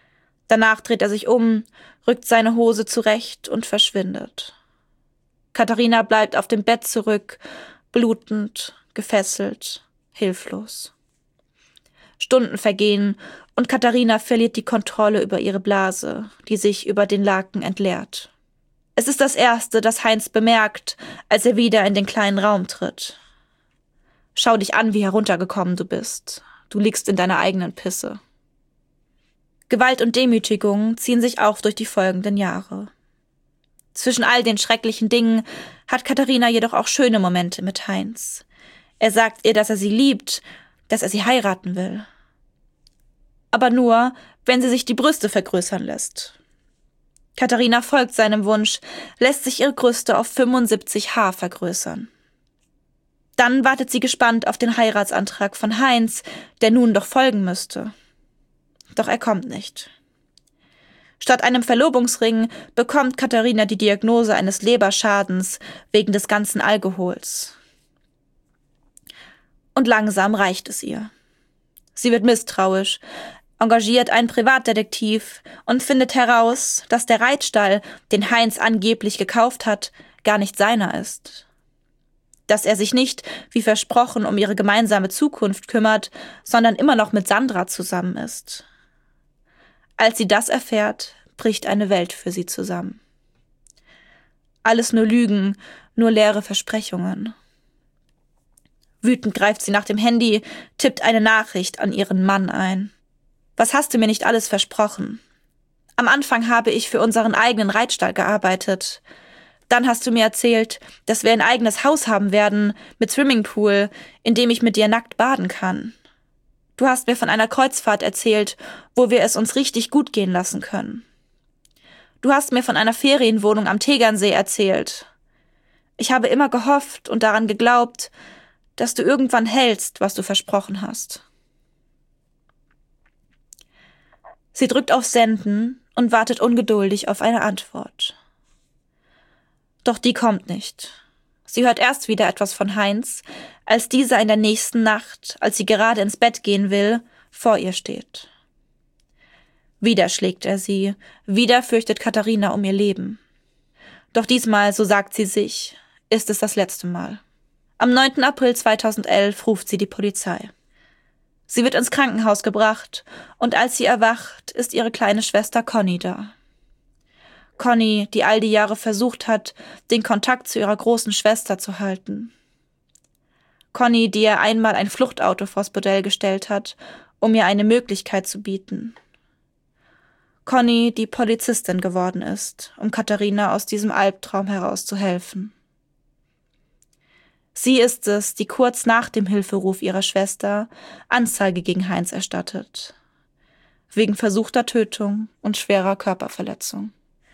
Danach dreht er sich um, rückt seine Hose zurecht und verschwindet. Katharina bleibt auf dem Bett zurück, blutend, gefesselt, hilflos. Stunden vergehen und Katharina verliert die Kontrolle über ihre Blase, die sich über den Laken entleert. Es ist das Erste, das Heinz bemerkt, als er wieder in den kleinen Raum tritt. Schau dich an, wie heruntergekommen du bist. Du liegst in deiner eigenen Pisse. Gewalt und Demütigung ziehen sich auch durch die folgenden Jahre. Zwischen all den schrecklichen Dingen hat Katharina jedoch auch schöne Momente mit Heinz. Er sagt ihr, dass er sie liebt, dass er sie heiraten will. Aber nur, wenn sie sich die Brüste vergrößern lässt. Katharina folgt seinem Wunsch, lässt sich ihre Brüste auf 75 H vergrößern. Dann wartet sie gespannt auf den Heiratsantrag von Heinz, der nun doch folgen müsste. Doch er kommt nicht. Statt einem Verlobungsring bekommt Katharina die Diagnose eines Leberschadens wegen des ganzen Alkohols. Und langsam reicht es ihr. Sie wird misstrauisch, engagiert einen Privatdetektiv und findet heraus, dass der Reitstall, den Heinz angeblich gekauft hat, gar nicht seiner ist. Dass er sich nicht, wie versprochen, um ihre gemeinsame Zukunft kümmert, sondern immer noch mit Sandra zusammen ist. Als sie das erfährt, bricht eine Welt für sie zusammen. Alles nur Lügen, nur leere Versprechungen. Wütend greift sie nach dem Handy, tippt eine Nachricht an ihren Mann ein. Was hast du mir nicht alles versprochen? Am Anfang habe ich für unseren eigenen Reitstall gearbeitet. Dann hast du mir erzählt, dass wir ein eigenes Haus haben werden, mit Swimmingpool, in dem ich mit dir nackt baden kann. Du hast mir von einer Kreuzfahrt erzählt, wo wir es uns richtig gut gehen lassen können. Du hast mir von einer Ferienwohnung am Tegernsee erzählt. Ich habe immer gehofft und daran geglaubt, dass du irgendwann hältst, was du versprochen hast. Sie drückt auf Senden und wartet ungeduldig auf eine Antwort. Doch die kommt nicht. Sie hört erst wieder etwas von Heinz, als dieser in der nächsten Nacht, als sie gerade ins Bett gehen will, vor ihr steht. Wieder schlägt er sie, wieder fürchtet Katharina um ihr Leben. Doch diesmal, so sagt sie sich, ist es das letzte Mal. Am 9. April 2011 ruft sie die Polizei. Sie wird ins Krankenhaus gebracht und als sie erwacht, ist ihre kleine Schwester Conny da. Conny, die all die Jahre versucht hat, den Kontakt zu ihrer großen Schwester zu halten. Conny, die ihr einmal ein Fluchtauto vors Bordell gestellt hat, um ihr eine Möglichkeit zu bieten. Conny, die Polizistin geworden ist, um Katharina aus diesem Albtraum herauszuhelfen. Sie ist es, die kurz nach dem Hilferuf ihrer Schwester Anzeige gegen Heinz erstattet. Wegen versuchter Tötung und schwerer Körperverletzung.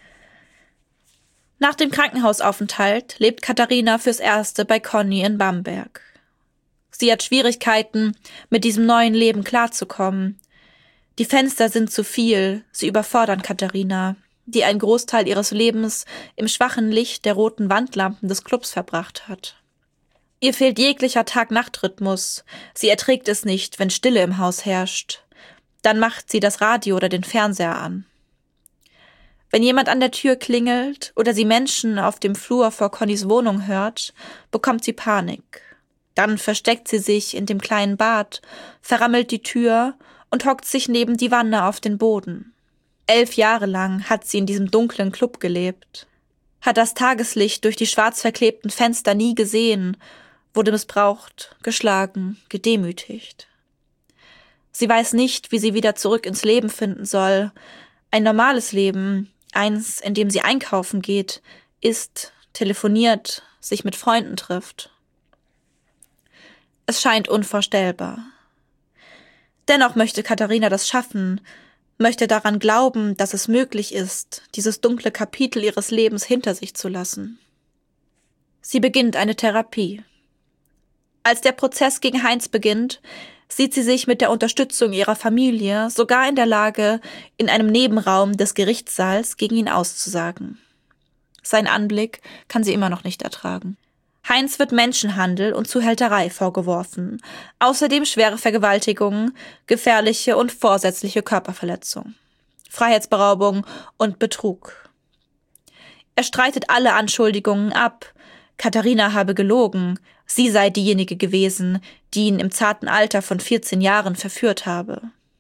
Nach dem Krankenhausaufenthalt lebt Katharina fürs Erste bei Conny in Bamberg. Sie hat Schwierigkeiten, mit diesem neuen Leben klarzukommen. Die Fenster sind zu viel, sie überfordern Katharina, die einen Großteil ihres Lebens im schwachen Licht der roten Wandlampen des Clubs verbracht hat. Ihr fehlt jeglicher Tag-Nacht-Rhythmus, sie erträgt es nicht, wenn Stille im Haus herrscht. Dann macht sie das Radio oder den Fernseher an. Wenn jemand an der Tür klingelt oder sie Menschen auf dem Flur vor Connys Wohnung hört, bekommt sie Panik. Dann versteckt sie sich in dem kleinen Bad, verrammelt die Tür und hockt sich neben die Wanne auf den Boden. 11 Jahre lang hat sie in diesem dunklen Club gelebt, hat das Tageslicht durch die schwarz verklebten Fenster nie gesehen, wurde missbraucht, geschlagen, gedemütigt. Sie weiß nicht, wie sie wieder zurück ins Leben finden soll. Ein normales Leben, eins, in dem sie einkaufen geht, isst, telefoniert, sich mit Freunden trifft. Es scheint unvorstellbar. Dennoch möchte Katharina das schaffen, möchte daran glauben, dass es möglich ist, dieses dunkle Kapitel ihres Lebens hinter sich zu lassen. Sie beginnt eine Therapie. Als der Prozess gegen Heinz beginnt, sieht sie sich mit der Unterstützung ihrer Familie sogar in der Lage, in einem Nebenraum des Gerichtssaals gegen ihn auszusagen. Sein Anblick kann sie immer noch nicht ertragen. Heinz wird Menschenhandel und Zuhälterei vorgeworfen, außerdem schwere Vergewaltigungen, gefährliche und vorsätzliche Körperverletzung. Freiheitsberaubung und Betrug. Er streitet alle Anschuldigungen ab. Katharina habe gelogen, sie sei diejenige gewesen, die ihn im zarten Alter von 14 Jahren verführt habe.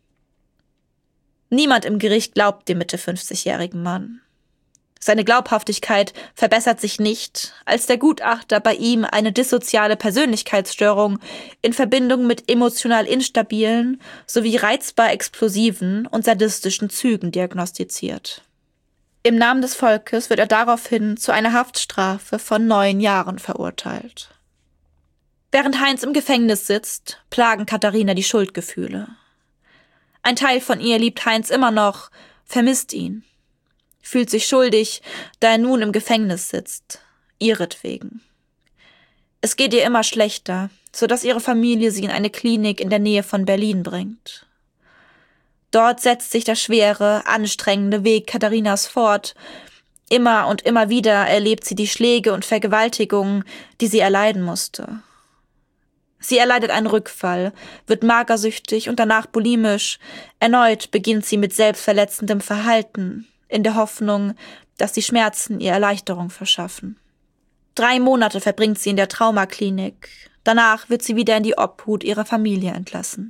Niemand im Gericht glaubt dem Mitte 50-jährigen Mann. Seine Glaubhaftigkeit verbessert sich nicht, als der Gutachter bei ihm eine dissoziale Persönlichkeitsstörung in Verbindung mit emotional instabilen sowie reizbar explosiven und sadistischen Zügen diagnostiziert. Im Namen des Volkes wird er daraufhin zu einer Haftstrafe von 9 Jahren verurteilt. Während Heinz im Gefängnis sitzt, plagen Katharina die Schuldgefühle. Ein Teil von ihr liebt Heinz immer noch, vermisst ihn, fühlt sich schuldig, da er nun im Gefängnis sitzt, ihretwegen. Es geht ihr immer schlechter, sodass ihre Familie sie in eine Klinik in der Nähe von Berlin bringt. Dort setzt sich der schwere, anstrengende Weg Katharinas fort. Immer und immer wieder erlebt sie die Schläge und Vergewaltigungen, die sie erleiden musste. Sie erleidet einen Rückfall, wird magersüchtig und danach bulimisch. Erneut beginnt sie mit selbstverletzendem Verhalten, in der Hoffnung, dass die Schmerzen ihr Erleichterung verschaffen. 3 Monate verbringt sie in der Traumaklinik. Danach wird sie wieder in die Obhut ihrer Familie entlassen.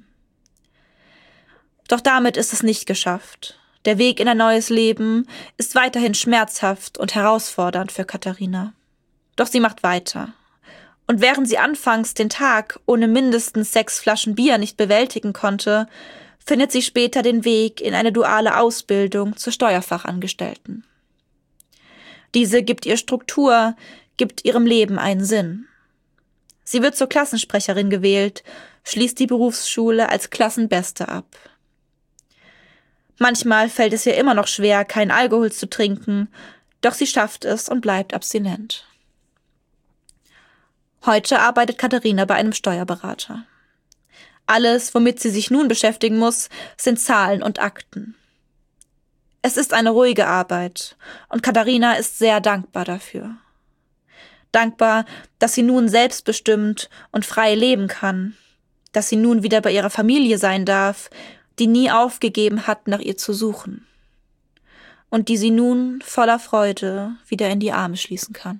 Doch damit ist es nicht geschafft. Der Weg in ein neues Leben ist weiterhin schmerzhaft und herausfordernd für Katharina. Doch sie macht weiter. Und während sie anfangs den Tag ohne mindestens 6 Flaschen Bier nicht bewältigen konnte, findet sie später den Weg in eine duale Ausbildung zur Steuerfachangestellten. Diese gibt ihr Struktur, gibt ihrem Leben einen Sinn. Sie wird zur Klassensprecherin gewählt, schließt die Berufsschule als Klassenbeste ab. Manchmal fällt es ihr immer noch schwer, keinen Alkohol zu trinken, doch sie schafft es und bleibt abstinent. Heute arbeitet Katharina bei einem Steuerberater. Alles, womit sie sich nun beschäftigen muss, sind Zahlen und Akten. Es ist eine ruhige Arbeit und Katharina ist sehr dankbar dafür. Dankbar, dass sie nun selbstbestimmt und frei leben kann, dass sie nun wieder bei ihrer Familie sein darf, die nie aufgegeben hat, nach ihr zu suchen und die sie nun voller Freude wieder in die Arme schließen kann.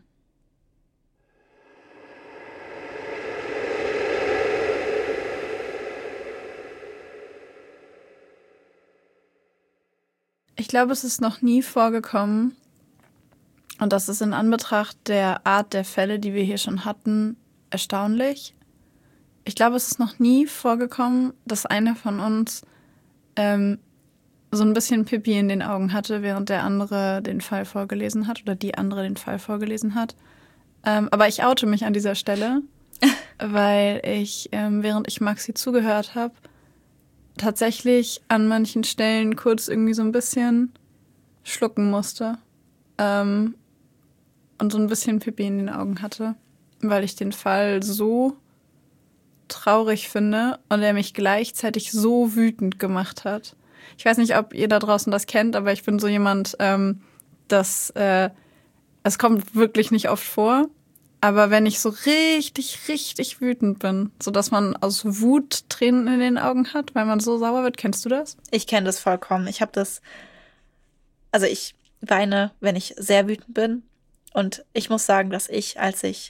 Ich glaube, es ist noch nie vorgekommen, und das ist in Anbetracht der Art der Fälle, die wir hier schon hatten, erstaunlich. Ich glaube, es ist noch nie vorgekommen, dass einer von uns so ein bisschen Pipi in den Augen hatte, während der andere den Fall vorgelesen hat oder die andere den Fall vorgelesen hat. Aber ich oute mich an dieser Stelle, weil ich, während ich Maxi zugehört habe, tatsächlich an manchen Stellen kurz irgendwie so ein bisschen schlucken musste und so ein bisschen Pipi in den Augen hatte, weil ich den Fall so traurig finde und er mich gleichzeitig so wütend gemacht hat. Ich weiß nicht, ob ihr da draußen das kennt, aber ich bin so jemand, es kommt wirklich nicht oft vor, aber wenn ich so richtig, richtig wütend bin, sodass man aus Wut Tränen in den Augen hat, weil man so sauer wird, kennst du das? Ich kenne das vollkommen. Ich weine, wenn ich sehr wütend bin. Und ich muss sagen, dass ich, als ich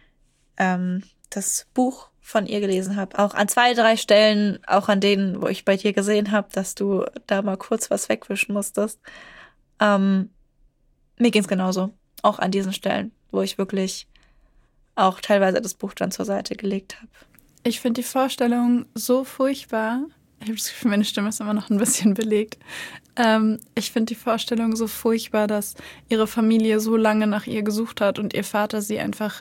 das Buch von ihr gelesen habe, auch an 2, 3 Stellen, auch an denen, wo ich bei dir gesehen habe, dass du da mal kurz was wegwischen musstest, mir ging es genauso. Auch an diesen Stellen, wo ich wirklich auch teilweise das Buch dann zur Seite gelegt habe. Ich finde die Vorstellung so furchtbar. Ich habe das Gefühl, meine Stimme ist immer noch ein bisschen belegt. Ich finde die Vorstellung so furchtbar, dass ihre Familie so lange nach ihr gesucht hat und ihr Vater sie einfach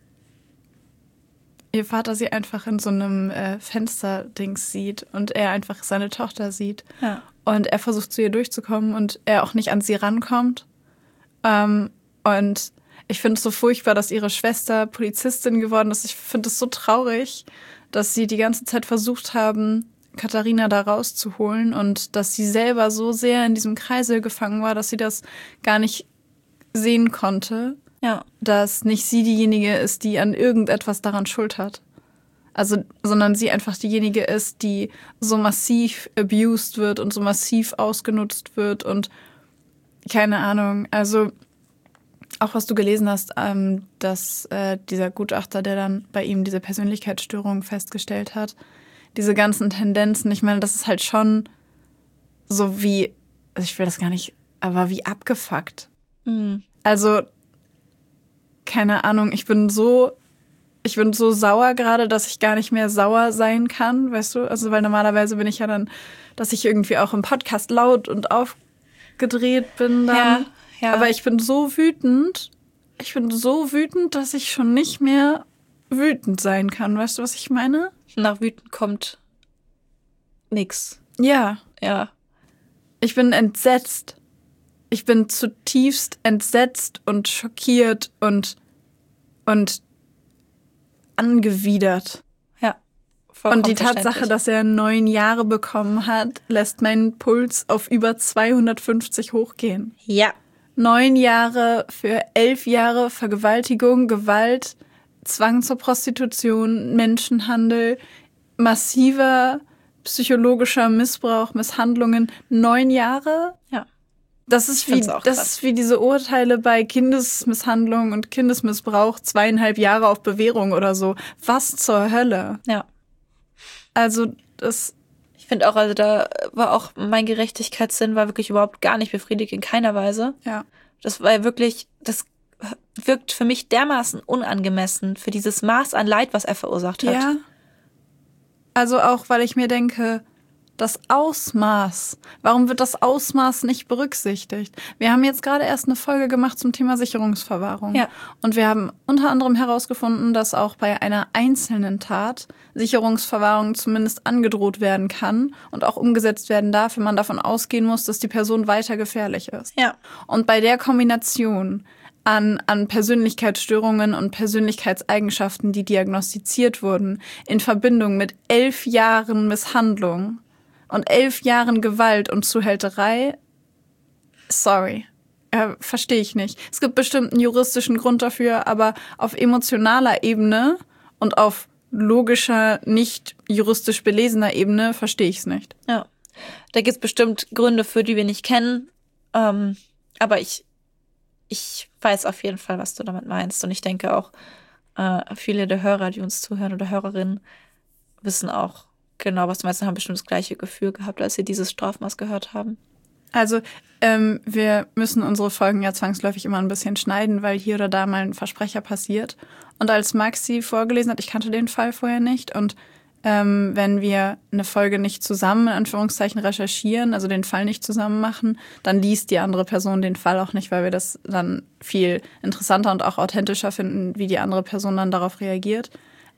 in so einem Fensterdings sieht und er einfach seine Tochter sieht. Ja. Und er versucht zu ihr durchzukommen und er auch nicht an sie rankommt. Und ich finde es so furchtbar, dass ihre Schwester Polizistin geworden ist. Ich finde es so traurig, dass sie die ganze Zeit versucht haben, Katharina da rauszuholen und dass sie selber so sehr in diesem Kreisel gefangen war, dass sie das gar nicht sehen konnte. Ja. Dass nicht sie diejenige ist, die an irgendetwas daran Schuld hat. Also, sondern sie einfach diejenige ist, die so massiv abused wird und so massiv ausgenutzt wird und keine Ahnung. Also, auch was du gelesen hast, dass dieser Gutachter, der dann bei ihm diese Persönlichkeitsstörung festgestellt hat, diese ganzen Tendenzen, ich meine, das ist halt schon so wie, also ich will das gar nicht, aber wie abgefuckt. Mhm. Also, keine Ahnung, ich bin so sauer gerade, dass ich gar nicht mehr sauer sein kann, weißt du? Also, weil normalerweise bin ich ja dann, dass ich irgendwie auch im Podcast laut und aufgedreht bin dann. Ja. Aber ich bin so wütend, dass ich schon nicht mehr wütend sein kann. Weißt du, was ich meine? Nach wütend kommt nix. Ja. Ja. Ich bin entsetzt. Ich bin zutiefst entsetzt und schockiert und angewidert. Ja. Und die Tatsache, dass er 9 Jahre bekommen hat, lässt meinen Puls auf über 250 hochgehen. Ja. 9 Jahre für 11 Jahre Vergewaltigung, Gewalt, Zwang zur Prostitution, Menschenhandel, massiver psychologischer Missbrauch, Misshandlungen. 9 Jahre? Ja. Das ist wie diese Urteile bei Kindesmisshandlung und Kindesmissbrauch, 2,5 Jahre auf Bewährung oder so. Was zur Hölle? Ja. Also das... Ich finde auch, also da war auch mein Gerechtigkeitssinn war wirklich überhaupt gar nicht befriedigt in keiner Weise. Ja. Das war wirklich, das wirkt für mich dermaßen unangemessen für dieses Maß an Leid, was er verursacht hat. Ja. Also auch, weil ich mir denke, das Ausmaß, warum wird das Ausmaß nicht berücksichtigt? Wir haben jetzt gerade erst eine Folge gemacht zum Thema Sicherungsverwahrung. Ja. Und wir haben unter anderem herausgefunden, dass auch bei einer einzelnen Tat Sicherungsverwahrung zumindest angedroht werden kann und auch umgesetzt werden darf, wenn man davon ausgehen muss, dass die Person weiter gefährlich ist. Ja. Und bei der Kombination an Persönlichkeitsstörungen und Persönlichkeitseigenschaften, die diagnostiziert wurden, in Verbindung mit 11 Jahren Misshandlung und 11 Jahren Gewalt und Zuhälterei, sorry, verstehe ich nicht. Es gibt bestimmt einen juristischen Grund dafür, aber auf emotionaler Ebene und auf logischer, nicht juristisch belesener Ebene verstehe ich es nicht. Ja, da gibt es bestimmt Gründe für, die wir nicht kennen, aber ich weiß auf jeden Fall, was du damit meinst. Und ich denke auch, viele der Hörer, die uns zuhören oder Hörerinnen, wissen auch genau, was du meinst, und haben bestimmt das gleiche Gefühl gehabt, als sie dieses Strafmaß gehört haben. Also, wir müssen unsere Folgen ja zwangsläufig immer ein bisschen schneiden, weil hier oder da mal ein Versprecher passiert. Und als Maxi vorgelesen hat, ich kannte den Fall vorher nicht, und wenn wir eine Folge nicht zusammen, in Anführungszeichen, recherchieren, also den Fall nicht zusammen machen, dann liest die andere Person den Fall auch nicht, weil wir das dann viel interessanter und auch authentischer finden, wie die andere Person dann darauf reagiert.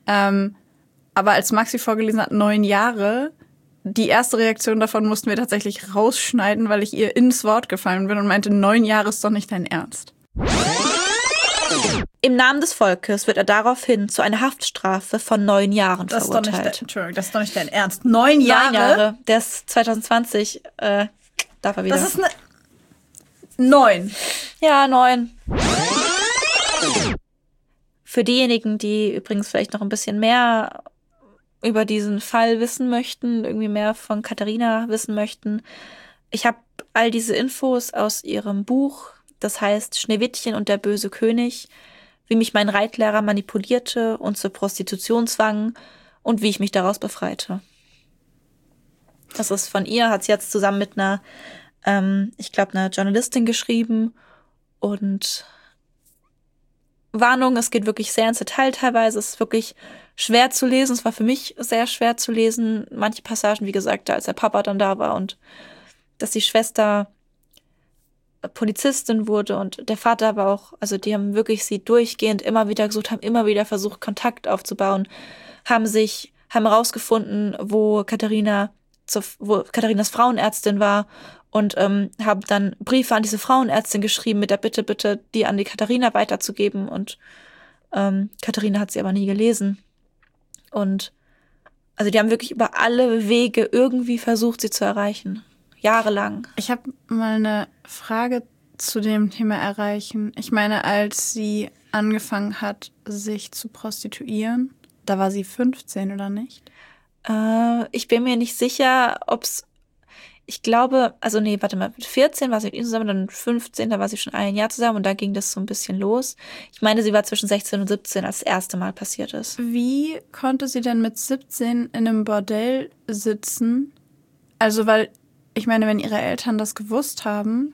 Aber als Maxi vorgelesen hat, 9 Jahre, die erste Reaktion davon mussten wir tatsächlich rausschneiden, weil ich ihr ins Wort gefallen bin und meinte, 9 Jahre ist doch nicht dein Ernst. Im Namen des Volkes wird er daraufhin zu einer Haftstrafe von 9 Jahren verurteilt. Entschuldigung, das ist doch nicht dein Ernst. 9 Jahre? 9 Jahre. Der ist 2020, darf er wieder. Das ist 9. Ja, 9. Für diejenigen, die übrigens vielleicht noch ein bisschen mehr über diesen Fall wissen möchten, irgendwie mehr von Katharina wissen möchten, ich habe all diese Infos aus ihrem Buch, das heißt Schneewittchen und der böse König, wie mich mein Reitlehrer manipulierte und zur Prostitution zwang und wie ich mich daraus befreite. Das ist von ihr, hat sie jetzt zusammen mit einer, ich glaube, einer Journalistin geschrieben. Und Warnung, es geht wirklich sehr ins Detail teilweise. Es ist wirklich schwer zu lesen. Es war für mich sehr schwer zu lesen. Manche Passagen, wie gesagt, als der Papa dann da war und dass die Schwester Polizistin wurde und der Vater war auch, also die haben wirklich sie durchgehend immer wieder gesucht, haben immer wieder versucht, Kontakt aufzubauen, haben herausgefunden, wo Katharinas Frauenärztin war und haben dann Briefe an diese Frauenärztin geschrieben mit der Bitte, die an die Katharina weiterzugeben, und Katharina hat sie aber nie gelesen. Und also die haben wirklich über alle Wege irgendwie versucht, sie zu erreichen. Jahrelang. Ich habe mal eine Frage zu dem Thema Erreichen. Ich meine, als sie angefangen hat, sich zu prostituieren, Da war sie 15, oder nicht? Ich bin mir nicht sicher, ob's. Ich glaube, also nee, warte mal, mit 14 war sie mit ihm zusammen, dann 15, da war sie schon ein Jahr zusammen und da ging das so ein bisschen los. Ich meine, sie war zwischen 16 und 17, als das erste Mal passiert ist. Wie konnte sie denn mit 17 in einem Bordell sitzen? Also, weil, ich meine, wenn ihre Eltern das gewusst haben,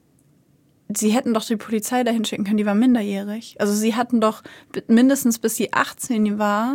sie hätten doch die Polizei dahin schicken können, die war minderjährig. Also sie hatten doch mindestens bis sie 18 war,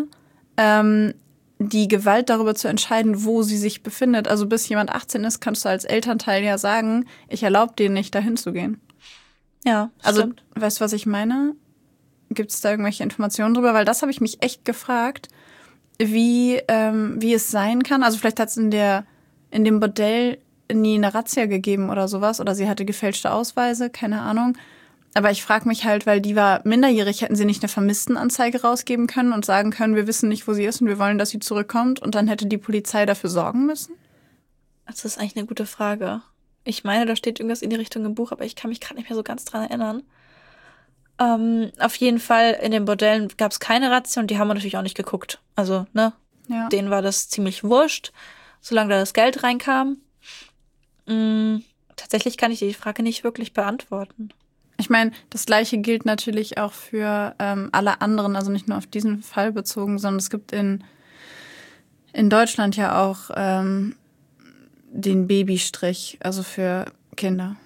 die Gewalt darüber zu entscheiden, wo sie sich befindet. Also bis jemand 18 ist, kannst du als Elternteil ja sagen, ich erlaube dir nicht, dahin zu gehen. Ja, also stimmt. Weißt du, was ich meine? Gibt es da irgendwelche Informationen drüber? Weil das habe ich mich echt gefragt, wie es sein kann. Also vielleicht hat es in dem Bordell nie eine Razzia gegeben oder sowas. Oder sie hatte gefälschte Ausweise, keine Ahnung. Aber ich frage mich halt, weil die war minderjährig, hätten sie nicht eine Vermisstenanzeige rausgeben können und sagen können, wir wissen nicht, wo sie ist und wir wollen, dass sie zurückkommt. Und dann hätte die Polizei dafür sorgen müssen? Das ist eigentlich eine gute Frage. Ich meine, da steht irgendwas in die Richtung im Buch, aber ich kann mich gerade nicht mehr so ganz dran erinnern. Auf jeden Fall, in den Bordellen gab es keine Razzia und die haben natürlich auch nicht geguckt. Also, ne? Ja. Denen war das ziemlich wurscht, solange da das Geld reinkam. Tatsächlich kann ich die Frage nicht wirklich beantworten. Ich meine, das Gleiche gilt natürlich auch für alle anderen, also nicht nur auf diesen Fall bezogen, sondern es gibt in Deutschland ja auch den Babystrich, also für Kinder,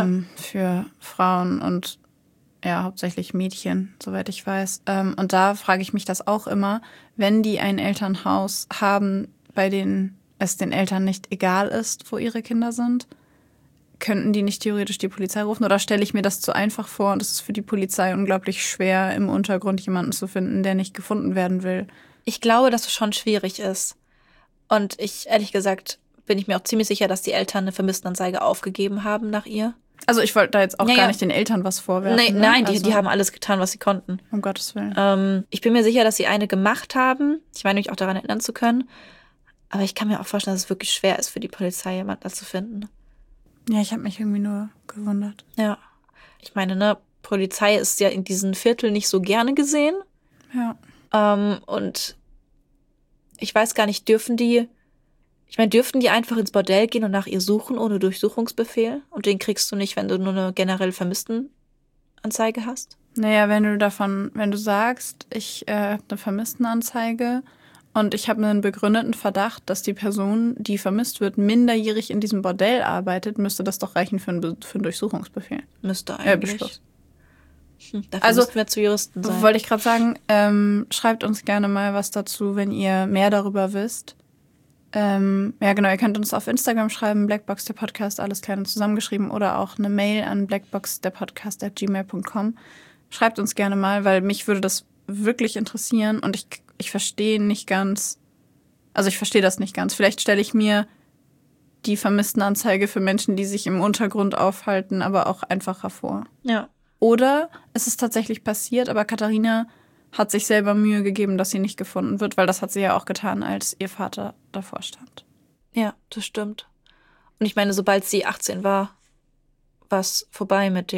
für Frauen und ja, hauptsächlich Mädchen, soweit ich weiß. Und da frage ich mich das auch immer, wenn die ein Elternhaus haben, bei denen es den Eltern nicht egal ist, wo ihre Kinder sind, könnten die nicht theoretisch die Polizei rufen? Oder stelle ich mir das zu einfach vor und es ist für die Polizei unglaublich schwer, im Untergrund jemanden zu finden, der nicht gefunden werden will? Ich glaube, dass es schon schwierig ist. Und ehrlich gesagt, bin ich mir auch ziemlich sicher, dass die Eltern eine Vermisstenanzeige aufgegeben haben nach ihr. Also ich wollte da jetzt auch gar nicht den Eltern was vorwerfen. Nein, also, die haben alles getan, was sie konnten. Um Gottes Willen. Ich bin mir sicher, dass sie eine gemacht haben. Ich meine mich auch daran erinnern zu können. Aber ich kann mir auch vorstellen, dass es wirklich schwer ist für die Polizei, jemanden da zu finden. Ja, ich habe mich irgendwie nur gewundert. Ja. Ich meine, ne, Polizei ist ja in diesen Vierteln nicht so gerne gesehen. Ja. Und ich weiß gar nicht, dürften die einfach ins Bordell gehen und nach ihr suchen ohne Durchsuchungsbefehl? Und den kriegst du nicht, wenn du nur eine generell Vermisstenanzeige hast? Naja, wenn du sagst, ich habe eine Vermisstenanzeige und ich habe einen begründeten Verdacht, dass die Person, die vermisst wird, minderjährig in diesem Bordell arbeitet, müsste das doch reichen für einen Durchsuchungsbefehl. Müsste eigentlich. Beschluss. Dafür müssten wir zu Juristen sein. Wollte ich gerade sagen, schreibt uns gerne mal was dazu, wenn ihr mehr darüber wisst. Ja, genau, ihr könnt uns auf Instagram schreiben, Blackbox der Podcast, alles klein und zusammengeschrieben, oder auch eine Mail an blackboxderpodcast@gmail.com. Schreibt uns gerne mal, weil mich würde das wirklich interessieren und ich verstehe nicht ganz, also ich verstehe das nicht ganz. Vielleicht stelle ich mir die Vermisstenanzeige für Menschen, die sich im Untergrund aufhalten, aber auch einfacher vor. Ja. Oder es ist tatsächlich passiert, aber Katharina hat sich selber Mühe gegeben, dass sie nicht gefunden wird, weil das hat sie ja auch getan, als ihr Vater davor stand. Ja, das stimmt. Und ich meine, sobald sie 18 war, war es vorbei mit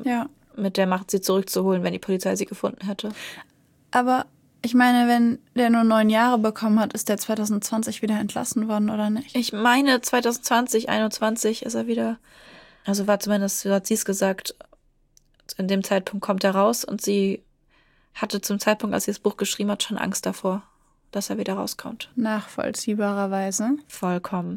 der Macht, sie zurückzuholen, wenn die Polizei sie gefunden hätte. Aber ich meine, wenn der nur 9 Jahre bekommen hat, ist der 2020 wieder entlassen worden, oder nicht? Ich meine, 2020, 2021 ist er wieder, also war zumindest, so hat sie es gesagt, in dem Zeitpunkt kommt er raus und sie hatte zum Zeitpunkt, als sie das Buch geschrieben hat, schon Angst davor, dass er wieder rauskommt. Nachvollziehbarerweise. Vollkommen.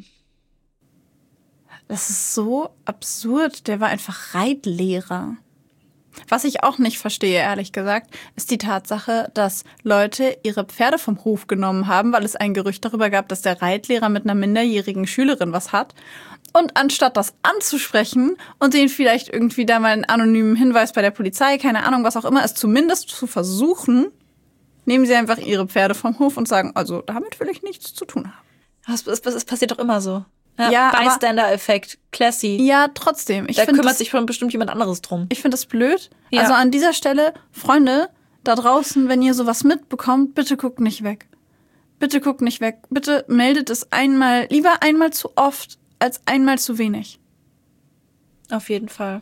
Das ist so absurd. Der war einfach Reitlehrer. Was ich auch nicht verstehe, ehrlich gesagt, ist die Tatsache, dass Leute ihre Pferde vom Hof genommen haben, weil es ein Gerücht darüber gab, dass der Reitlehrer mit einer minderjährigen Schülerin was hat. Und anstatt das anzusprechen und denen vielleicht irgendwie da mal einen anonymen Hinweis bei der Polizei, keine Ahnung, was auch immer, es zumindest zu versuchen, nehmen sie einfach ihre Pferde vom Hof und sagen, also damit will ich nichts zu tun haben. Es passiert doch immer so. Ja, Bystander-Effekt, classy. Ja, trotzdem. Da kümmert sich schon bestimmt jemand anderes drum. Ich finde das blöd. Ja. Also an dieser Stelle, Freunde, da draußen, wenn ihr sowas mitbekommt, bitte guckt nicht weg. Bitte guckt nicht weg. Bitte meldet es lieber einmal zu oft, als einmal zu wenig. Auf jeden Fall.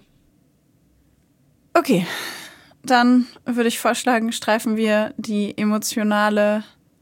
Okay, dann würde ich vorschlagen, streifen wir die emotionale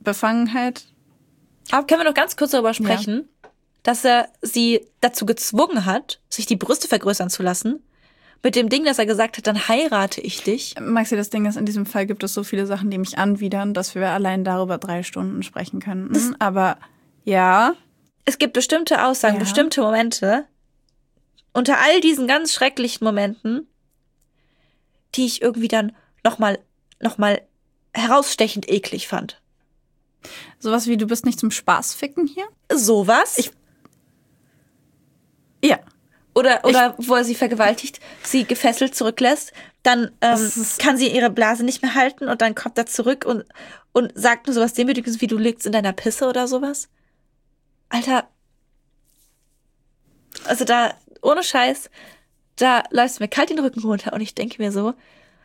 Befangenheit ab. Können wir noch ganz kurz darüber sprechen, dass er sie dazu gezwungen hat, sich die Brüste vergrößern zu lassen, mit dem Ding, dass er gesagt hat, dann heirate ich dich. Maxi, das Ding ist, in diesem Fall gibt es so viele Sachen, die mich anwidern, dass wir allein darüber 3 Stunden sprechen könnten. Aber ja. Es gibt bestimmte Aussagen, bestimmte Momente, unter all diesen ganz schrecklichen Momenten, die ich irgendwie dann noch mal herausstechend eklig fand. Sowas wie, du bist nicht zum Spaß ficken hier? Sowas? Ja. Oder wo er sie vergewaltigt, sie gefesselt zurücklässt, dann kann sie ihre Blase nicht mehr halten und dann kommt er zurück und sagt nur sowas Demütiges wie, du liegst in deiner Pisse oder sowas. Alter. Also da, ohne Scheiß, da läuft mir kalt den Rücken runter und ich denke mir so,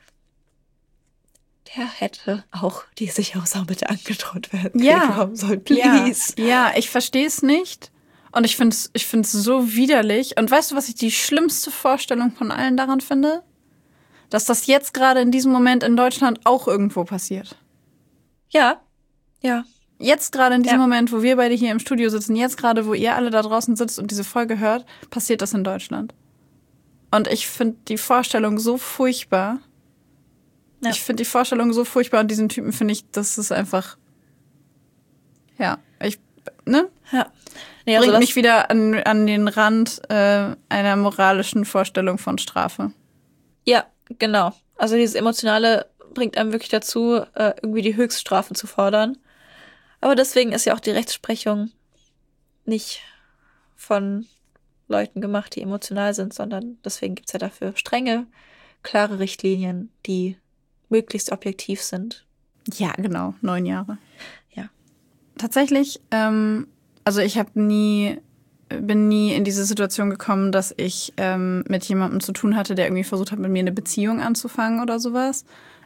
der hätte auch die sichere Sau bitte angedroht werden. Ja. Please. Ja, ich verstehe es nicht. Und ich find's so widerlich. Und weißt du, was ich die schlimmste Vorstellung von allen daran finde? Dass das jetzt gerade in diesem Moment in Deutschland auch irgendwo passiert. Ja. Jetzt gerade in diesem Moment, wo wir beide hier im Studio sitzen, jetzt gerade, wo ihr alle da draußen sitzt und diese Folge hört, passiert das in Deutschland. Und ich finde die Vorstellung so furchtbar. Ja. Ich finde die Vorstellung so furchtbar und diesen Typen finde ich, das ist einfach, ja, Nee, bringt mich wieder an den Rand einer moralischen Vorstellung von Strafe. Ja, genau. Also dieses Emotionale bringt einem wirklich dazu, irgendwie die Höchststrafen zu fordern. Aber deswegen ist ja auch die Rechtsprechung nicht von Leuten gemacht, die emotional sind, sondern deswegen gibt's ja dafür strenge, klare Richtlinien, die möglichst objektiv sind. Ja, genau. 9 Jahre. Ja. Tatsächlich, also ich bin nie in diese Situation gekommen, dass ich mit jemandem zu tun hatte, der irgendwie versucht hat, mit mir eine Beziehung anzufangen oder sowas.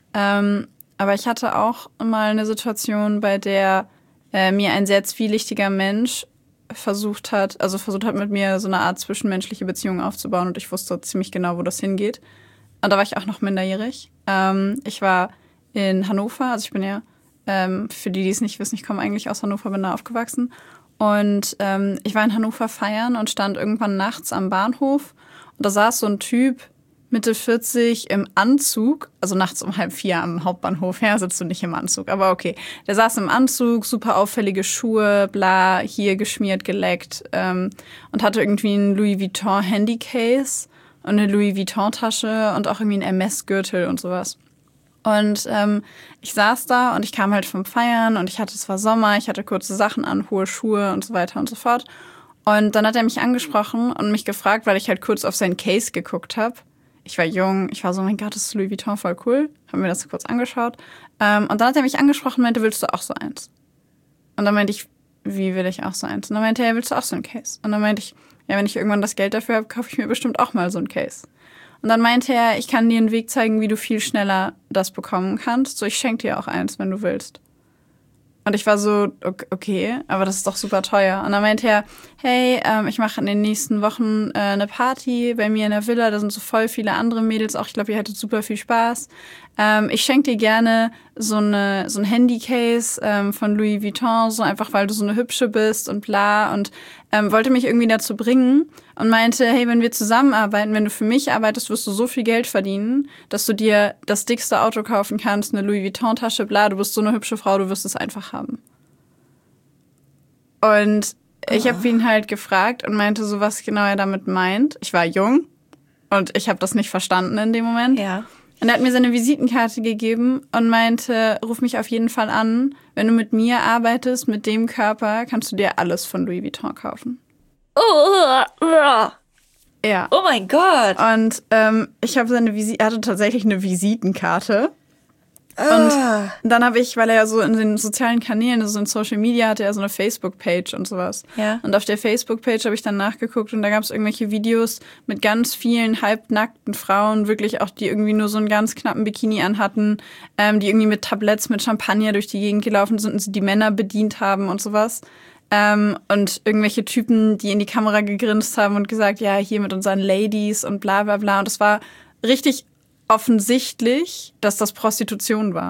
Aber ich hatte auch mal eine Situation, bei der mir ein sehr zwielichtiger Mensch versucht hat, mit mir so eine Art zwischenmenschliche Beziehung aufzubauen und ich wusste ziemlich genau, wo das hingeht. Und da war ich auch noch minderjährig. Ich war in Hannover, also ich bin ja, für die es nicht wissen, ich komme eigentlich aus Hannover, bin da aufgewachsen. Und ich war in Hannover feiern und stand irgendwann nachts am Bahnhof. Und da saß so ein Typ, Mitte 40, im Anzug, also nachts um 3:30 am Hauptbahnhof. Ja, sitzt du nicht im Anzug, aber okay. Der saß im Anzug, super auffällige Schuhe, bla, hier geschmiert, geleckt und hatte irgendwie ein Louis Vuitton Handycase und eine Louis Vuitton Tasche und auch irgendwie ein MS-Gürtel und sowas. Und ich saß da und ich kam halt vom Feiern und es war Sommer, ich hatte kurze Sachen an, hohe Schuhe und so weiter und so fort. Und dann hat er mich angesprochen und mich gefragt, weil ich halt kurz auf sein Case geguckt habe. Ich war jung, ich war so, mein Gott, das ist Louis Vuitton, voll cool. Haben mir das kurz angeschaut. Und dann hat er mich angesprochen und meinte, willst du auch so eins? Und dann meinte ich, wie will ich auch so eins? Und dann meinte er, willst du auch so ein Case? Und dann meinte ich, ja, wenn ich irgendwann das Geld dafür habe, kaufe ich mir bestimmt auch mal so ein Case. Und dann meinte er, ich kann dir einen Weg zeigen, wie du viel schneller das bekommen kannst. So, ich schenke dir auch eins, wenn du willst. Und ich war so, okay, aber das ist doch super teuer. Und dann meinte er, hey, ich mache in den nächsten Wochen eine Party bei mir in der Villa. Da sind so voll viele andere Mädels auch. Ich glaube, ihr hattet super viel Spaß. Ich schenke dir gerne so ein Handycase von Louis Vuitton, so einfach, weil du so eine Hübsche bist und bla. Und wollte mich irgendwie dazu bringen und meinte, hey, wenn wir zusammenarbeiten, wenn du für mich arbeitest, wirst du so viel Geld verdienen, dass du dir das dickste Auto kaufen kannst, eine Louis Vuitton-Tasche, bla, du bist so eine hübsche Frau, du wirst es einfach haben. Und ich habe ihn halt gefragt und meinte so, was genau er damit meint. Ich war jung und ich habe das nicht verstanden in dem Moment. Ja. Und er hat mir seine Visitenkarte gegeben und meinte, ruf mich auf jeden Fall an. Wenn du mit mir arbeitest, mit dem Körper, kannst du dir alles von Louis Vuitton kaufen. Ja. Oh mein Gott. Und ich habe er hatte tatsächlich eine Visitenkarte. Und dann habe ich, weil er ja so in den sozialen Kanälen, also in Social Media, hatte er so eine Facebook-Page und sowas. Ja. Und auf der Facebook-Page habe ich dann nachgeguckt und da gab es irgendwelche Videos mit ganz vielen halbnackten Frauen, wirklich auch, die irgendwie nur so einen ganz knappen Bikini anhatten, die irgendwie mit Tabletts, mit Champagner durch die Gegend gelaufen sind und sie die Männer bedient haben und sowas. Und irgendwelche Typen, die in die Kamera gegrinst haben und gesagt, ja, hier mit unseren Ladies und bla bla bla. Und es war richtig offensichtlich, dass das Prostitution war.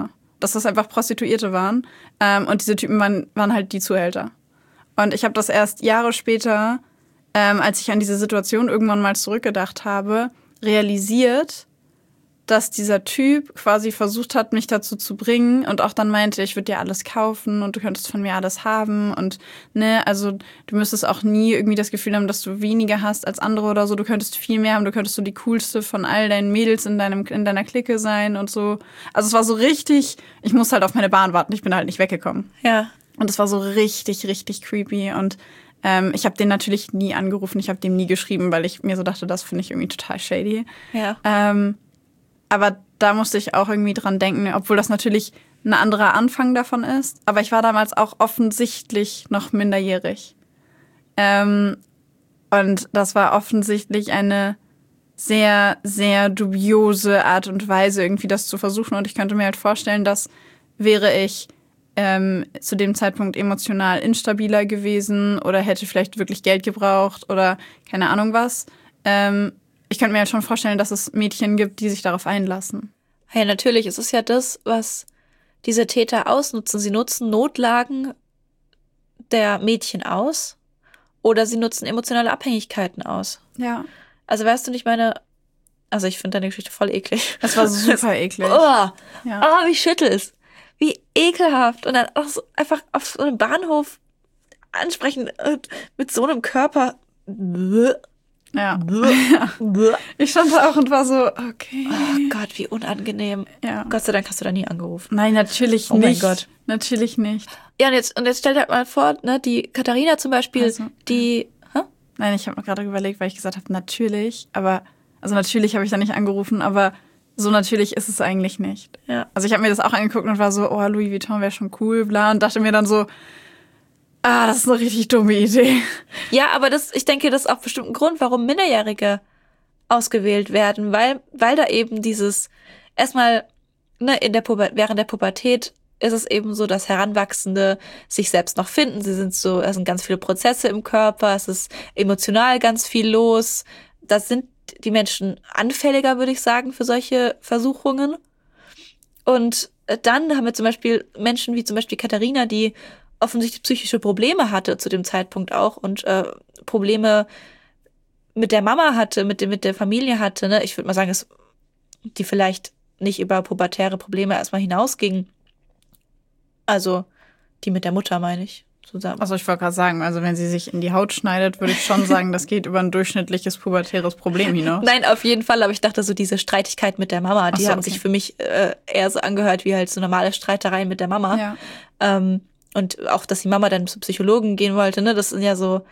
dass das einfach Prostituierte waren. Und diese Typen waren halt die Zuhälter. Und ich habe das erst Jahre später, als ich an diese Situation irgendwann mal zurückgedacht habe, realisiert, dass dieser Typ quasi versucht hat, mich dazu zu bringen und auch dann meinte, ich würde dir alles kaufen und du könntest von mir alles haben und also du müsstest auch nie irgendwie das Gefühl haben, dass du weniger hast als andere oder so, du könntest viel mehr haben, du könntest so die coolste von all deinen Mädels in deiner Clique sein und so. Also es war so richtig, ich musste halt auf meine Bahn warten, ich bin halt nicht weggekommen. Ja. Und es war so richtig, richtig creepy und ich habe den natürlich nie angerufen, ich habe dem nie geschrieben, weil ich mir so dachte, das finde ich irgendwie total shady. Ja. Aber da musste ich auch irgendwie dran denken, obwohl das natürlich ein anderer Anfang davon ist. Aber ich war damals auch offensichtlich noch minderjährig. Und das war offensichtlich eine sehr, sehr dubiose Art und Weise, irgendwie das zu versuchen. Und ich könnte mir halt vorstellen, dass wäre ich zu dem Zeitpunkt emotional instabiler gewesen oder hätte vielleicht wirklich Geld gebraucht oder keine Ahnung was, ich könnte mir halt schon vorstellen, dass es Mädchen gibt, die sich darauf einlassen. Ja, natürlich. Es ist ja das, was diese Täter ausnutzen. Sie nutzen Notlagen der Mädchen aus oder sie nutzen emotionale Abhängigkeiten aus. Ja. Also weißt du nicht, also ich finde deine Geschichte voll eklig. Das war super eklig. Ja. Oh, wie schüttelst. Wie ekelhaft. Und dann auch so einfach auf so einem Bahnhof ansprechen mit so einem Körper. Ja. Ich stand da auch und war so, okay. Oh Gott, wie unangenehm. Ja. Gott sei Dank hast du da nie angerufen. Nein, natürlich nicht. Oh mein Gott. Natürlich nicht. Ja, und jetzt stell dir halt mal vor, ne, die Katharina zum Beispiel, Also, die... Hä? Nein, ich habe mir gerade überlegt, weil ich gesagt habe, natürlich. Also natürlich habe ich da nicht angerufen, aber so natürlich ist es eigentlich nicht. Ja. Also ich habe mir das auch angeguckt und war so, oh, Louis Vuitton wäre schon cool, bla. Und dachte mir dann so, das ist eine richtig dumme Idee. Ja, aber ich denke, das ist auch bestimmt ein Grund, warum Minderjährige ausgewählt werden, weil da eben dieses, erstmal, ne, während der Pubertät ist es eben so, dass Heranwachsende sich selbst noch finden. Es sind ganz viele Prozesse im Körper, es ist emotional ganz viel los. Das sind die Menschen anfälliger, würde ich sagen, für solche Versuchungen. Und dann haben wir zum Beispiel Menschen wie zum Beispiel Katharina, die offensichtlich psychische Probleme hatte zu dem Zeitpunkt auch und Probleme mit der Mama hatte, mit der Familie hatte. Ne? Ich würde mal sagen, die vielleicht nicht über pubertäre Probleme erstmal hinausgingen. Also die mit der Mutter, meine ich, zusammen. Also ich wollte gerade sagen, also wenn sie sich in die Haut schneidet, würde ich schon sagen, das geht über ein durchschnittliches pubertäres Problem hinaus. Nein, auf jeden Fall, aber ich dachte so, diese Streitigkeit mit der Mama, die haben sich für mich eher so angehört wie halt so normale Streitereien mit der Mama. Ja. Und auch, dass die Mama dann zum Psychologen gehen wollte, ne, das sind ja so,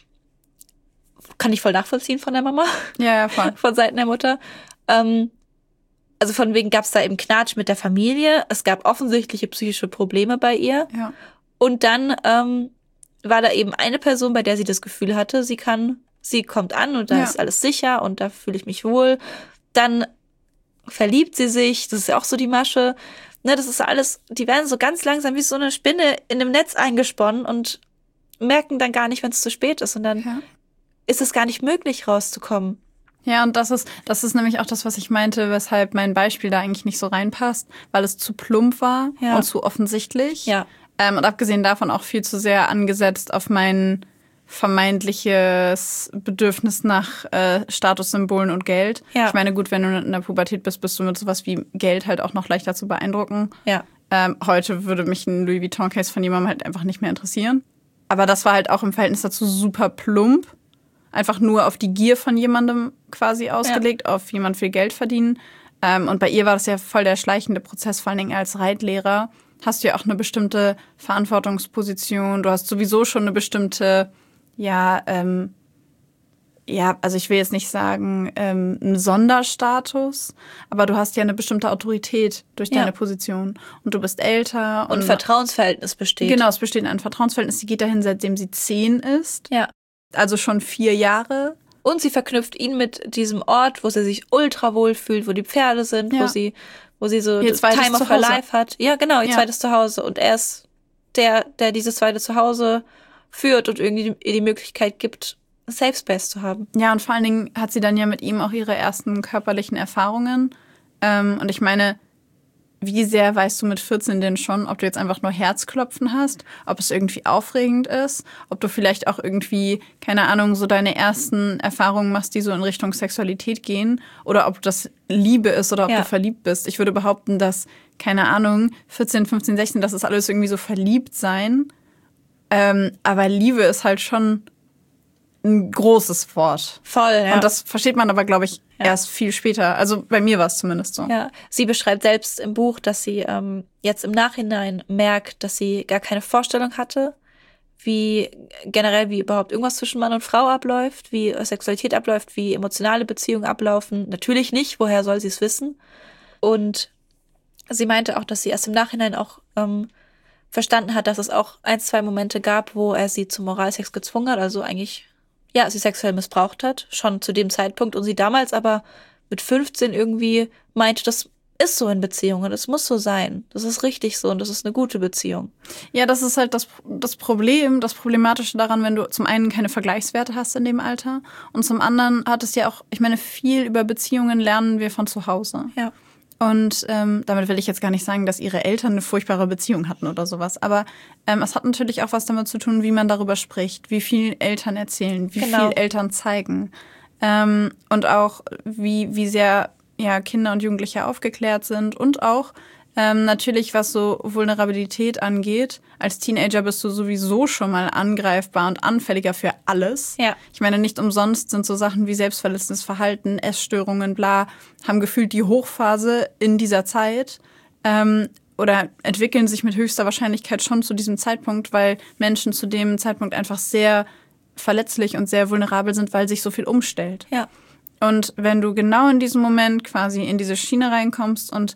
kann ich voll nachvollziehen von der Mama. Ja, voll. Von Seiten der Mutter. Also von wegen gab es da eben Knatsch mit der Familie. Es gab offensichtliche psychische Probleme bei ihr. Ja. Und dann war da eben eine Person, bei der sie das Gefühl hatte, sie kommt an und da ist alles sicher und da fühle ich mich wohl. Dann verliebt sie sich, das ist ja auch so die Masche. Ne, das ist alles, die werden so ganz langsam wie so eine Spinne in einem Netz eingesponnen und merken dann gar nicht, wenn es zu spät ist. Und dann ist es gar nicht möglich, rauszukommen. Ja, und das ist nämlich auch das, was ich meinte, weshalb mein Beispiel da eigentlich nicht so reinpasst, weil es zu plump war und zu offensichtlich. Ja. Und abgesehen davon auch viel zu sehr angesetzt auf mein vermeintliches Bedürfnis nach Statussymbolen und Geld. Ja. Ich meine, gut, wenn du in der Pubertät bist du mit sowas wie Geld halt auch noch leichter zu beeindrucken. Ja. Heute würde mich ein Louis Vuitton-Case von jemandem halt einfach nicht mehr interessieren. Aber das war halt auch im Verhältnis dazu super plump. Einfach nur auf die Gier von jemandem quasi ausgelegt, auf jemand viel Geld verdienen. Und bei ihr war das ja voll der schleichende Prozess, vor allen Dingen als Reitlehrer. Hast du ja auch eine bestimmte Verantwortungsposition. Du hast sowieso schon eine bestimmte, also ich will jetzt nicht sagen, einen Sonderstatus, aber du hast ja eine bestimmte Autorität durch deine Position. Und du bist älter. Und ein Vertrauensverhältnis besteht. Genau, es besteht ein Vertrauensverhältnis. Sie geht dahin, seitdem sie 10 ist. Ja. Also schon 4 Jahre. Und sie verknüpft ihn mit diesem Ort, wo sie sich ultra wohl fühlt, wo die Pferde sind, wo sie so Time of her Life hat. Ja, genau, ihr zweites Zuhause. Und er ist der dieses zweite Zuhause führt und irgendwie die Möglichkeit gibt, einen Safe Space zu haben. Ja, und vor allen Dingen hat sie dann ja mit ihm auch ihre ersten körperlichen Erfahrungen. Und ich meine, wie sehr weißt du mit 14 denn schon, ob du jetzt einfach nur Herzklopfen hast, ob es irgendwie aufregend ist, ob du vielleicht auch irgendwie, keine Ahnung, so deine ersten Erfahrungen machst, die so in Richtung Sexualität gehen, oder ob das Liebe ist oder ob du verliebt bist. Ich würde behaupten, dass, keine Ahnung, 14, 15, 16, das ist alles irgendwie so verliebt sein. Aber Liebe ist halt schon ein großes Wort. Voll, ja. Und das versteht man aber, glaube ich, erst viel später. Also bei mir war es zumindest so. Ja, sie beschreibt selbst im Buch, dass sie jetzt im Nachhinein merkt, dass sie gar keine Vorstellung hatte, wie überhaupt irgendwas zwischen Mann und Frau abläuft, wie Sexualität abläuft, wie emotionale Beziehungen ablaufen. Natürlich nicht, woher soll sie es wissen? Und sie meinte auch, dass sie erst im Nachhinein auch verstanden hat, dass es auch 1, 2 Momente gab, wo er sie zum Oralsex gezwungen hat, also eigentlich, ja, sie sexuell missbraucht hat, schon zu dem Zeitpunkt. Und sie damals aber mit 15 irgendwie meinte, das ist so in Beziehungen, das muss so sein, das ist richtig so und das ist eine gute Beziehung. Ja, das ist halt das Problematische daran, wenn du zum einen keine Vergleichswerte hast in dem Alter und zum anderen hat es ja auch, ich meine, viel über Beziehungen lernen wir von zu Hause. Ja. Und damit will ich jetzt gar nicht sagen, dass ihre Eltern eine furchtbare Beziehung hatten oder sowas. Aber es hat natürlich auch was damit zu tun, wie man darüber spricht, wie viel Eltern erzählen, wie viel Eltern zeigen. Und auch wie sehr Kinder und Jugendliche aufgeklärt sind. Und auch natürlich, was so Vulnerabilität angeht. Als Teenager bist du sowieso schon mal angreifbar und anfälliger für alles. Ja. Ich meine, nicht umsonst sind so Sachen wie selbstverletzendes Verhalten, Essstörungen, bla, haben gefühlt die Hochphase in dieser Zeit oder entwickeln sich mit höchster Wahrscheinlichkeit schon zu diesem Zeitpunkt, weil Menschen zu dem Zeitpunkt einfach sehr verletzlich und sehr vulnerabel sind, weil sich so viel umstellt. Ja. Und wenn du genau in diesem Moment quasi in diese Schiene reinkommst und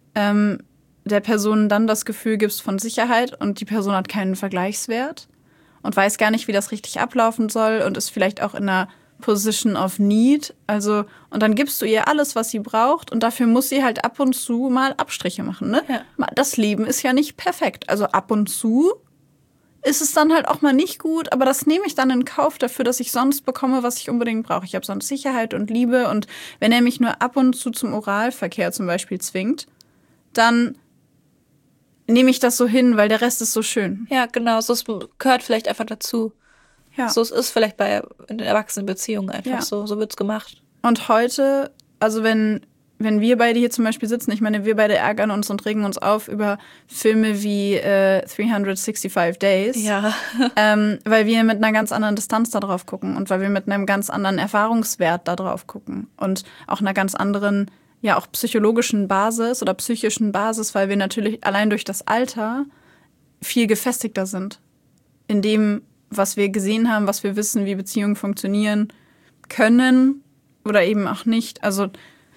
der Person dann das Gefühl gibst von Sicherheit und die Person hat keinen Vergleichswert und weiß gar nicht, wie das richtig ablaufen soll und ist vielleicht auch in einer Position of Need. Also, und dann gibst du ihr alles, was sie braucht und dafür muss sie halt ab und zu mal Abstriche machen, ne? Ja. Das Leben ist ja nicht perfekt. Also ab und zu ist es dann halt auch mal nicht gut, aber das nehme ich dann in Kauf dafür, dass ich sonst bekomme, was ich unbedingt brauche. Ich habe sonst Sicherheit und Liebe und wenn er mich nur ab und zu zum Oralverkehr zum Beispiel zwingt, dann nehme ich das so hin, weil der Rest ist so schön. Ja, genau. So, es gehört vielleicht einfach dazu. Ja. So, es ist vielleicht in den Erwachsenenbeziehungen einfach so. So wird's gemacht. Und heute, also wenn wir beide hier zum Beispiel sitzen, ich meine, wir beide ärgern uns und regen uns auf über Filme wie 365 Days. Ja. Weil wir mit einer ganz anderen Distanz da drauf gucken und weil wir mit einem ganz anderen Erfahrungswert da drauf gucken und auch einer ganz anderen auch psychologischen Basis oder psychischen Basis, weil wir natürlich allein durch das Alter viel gefestigter sind. In dem, was wir gesehen haben, was wir wissen, wie Beziehungen funktionieren können oder eben auch nicht. Also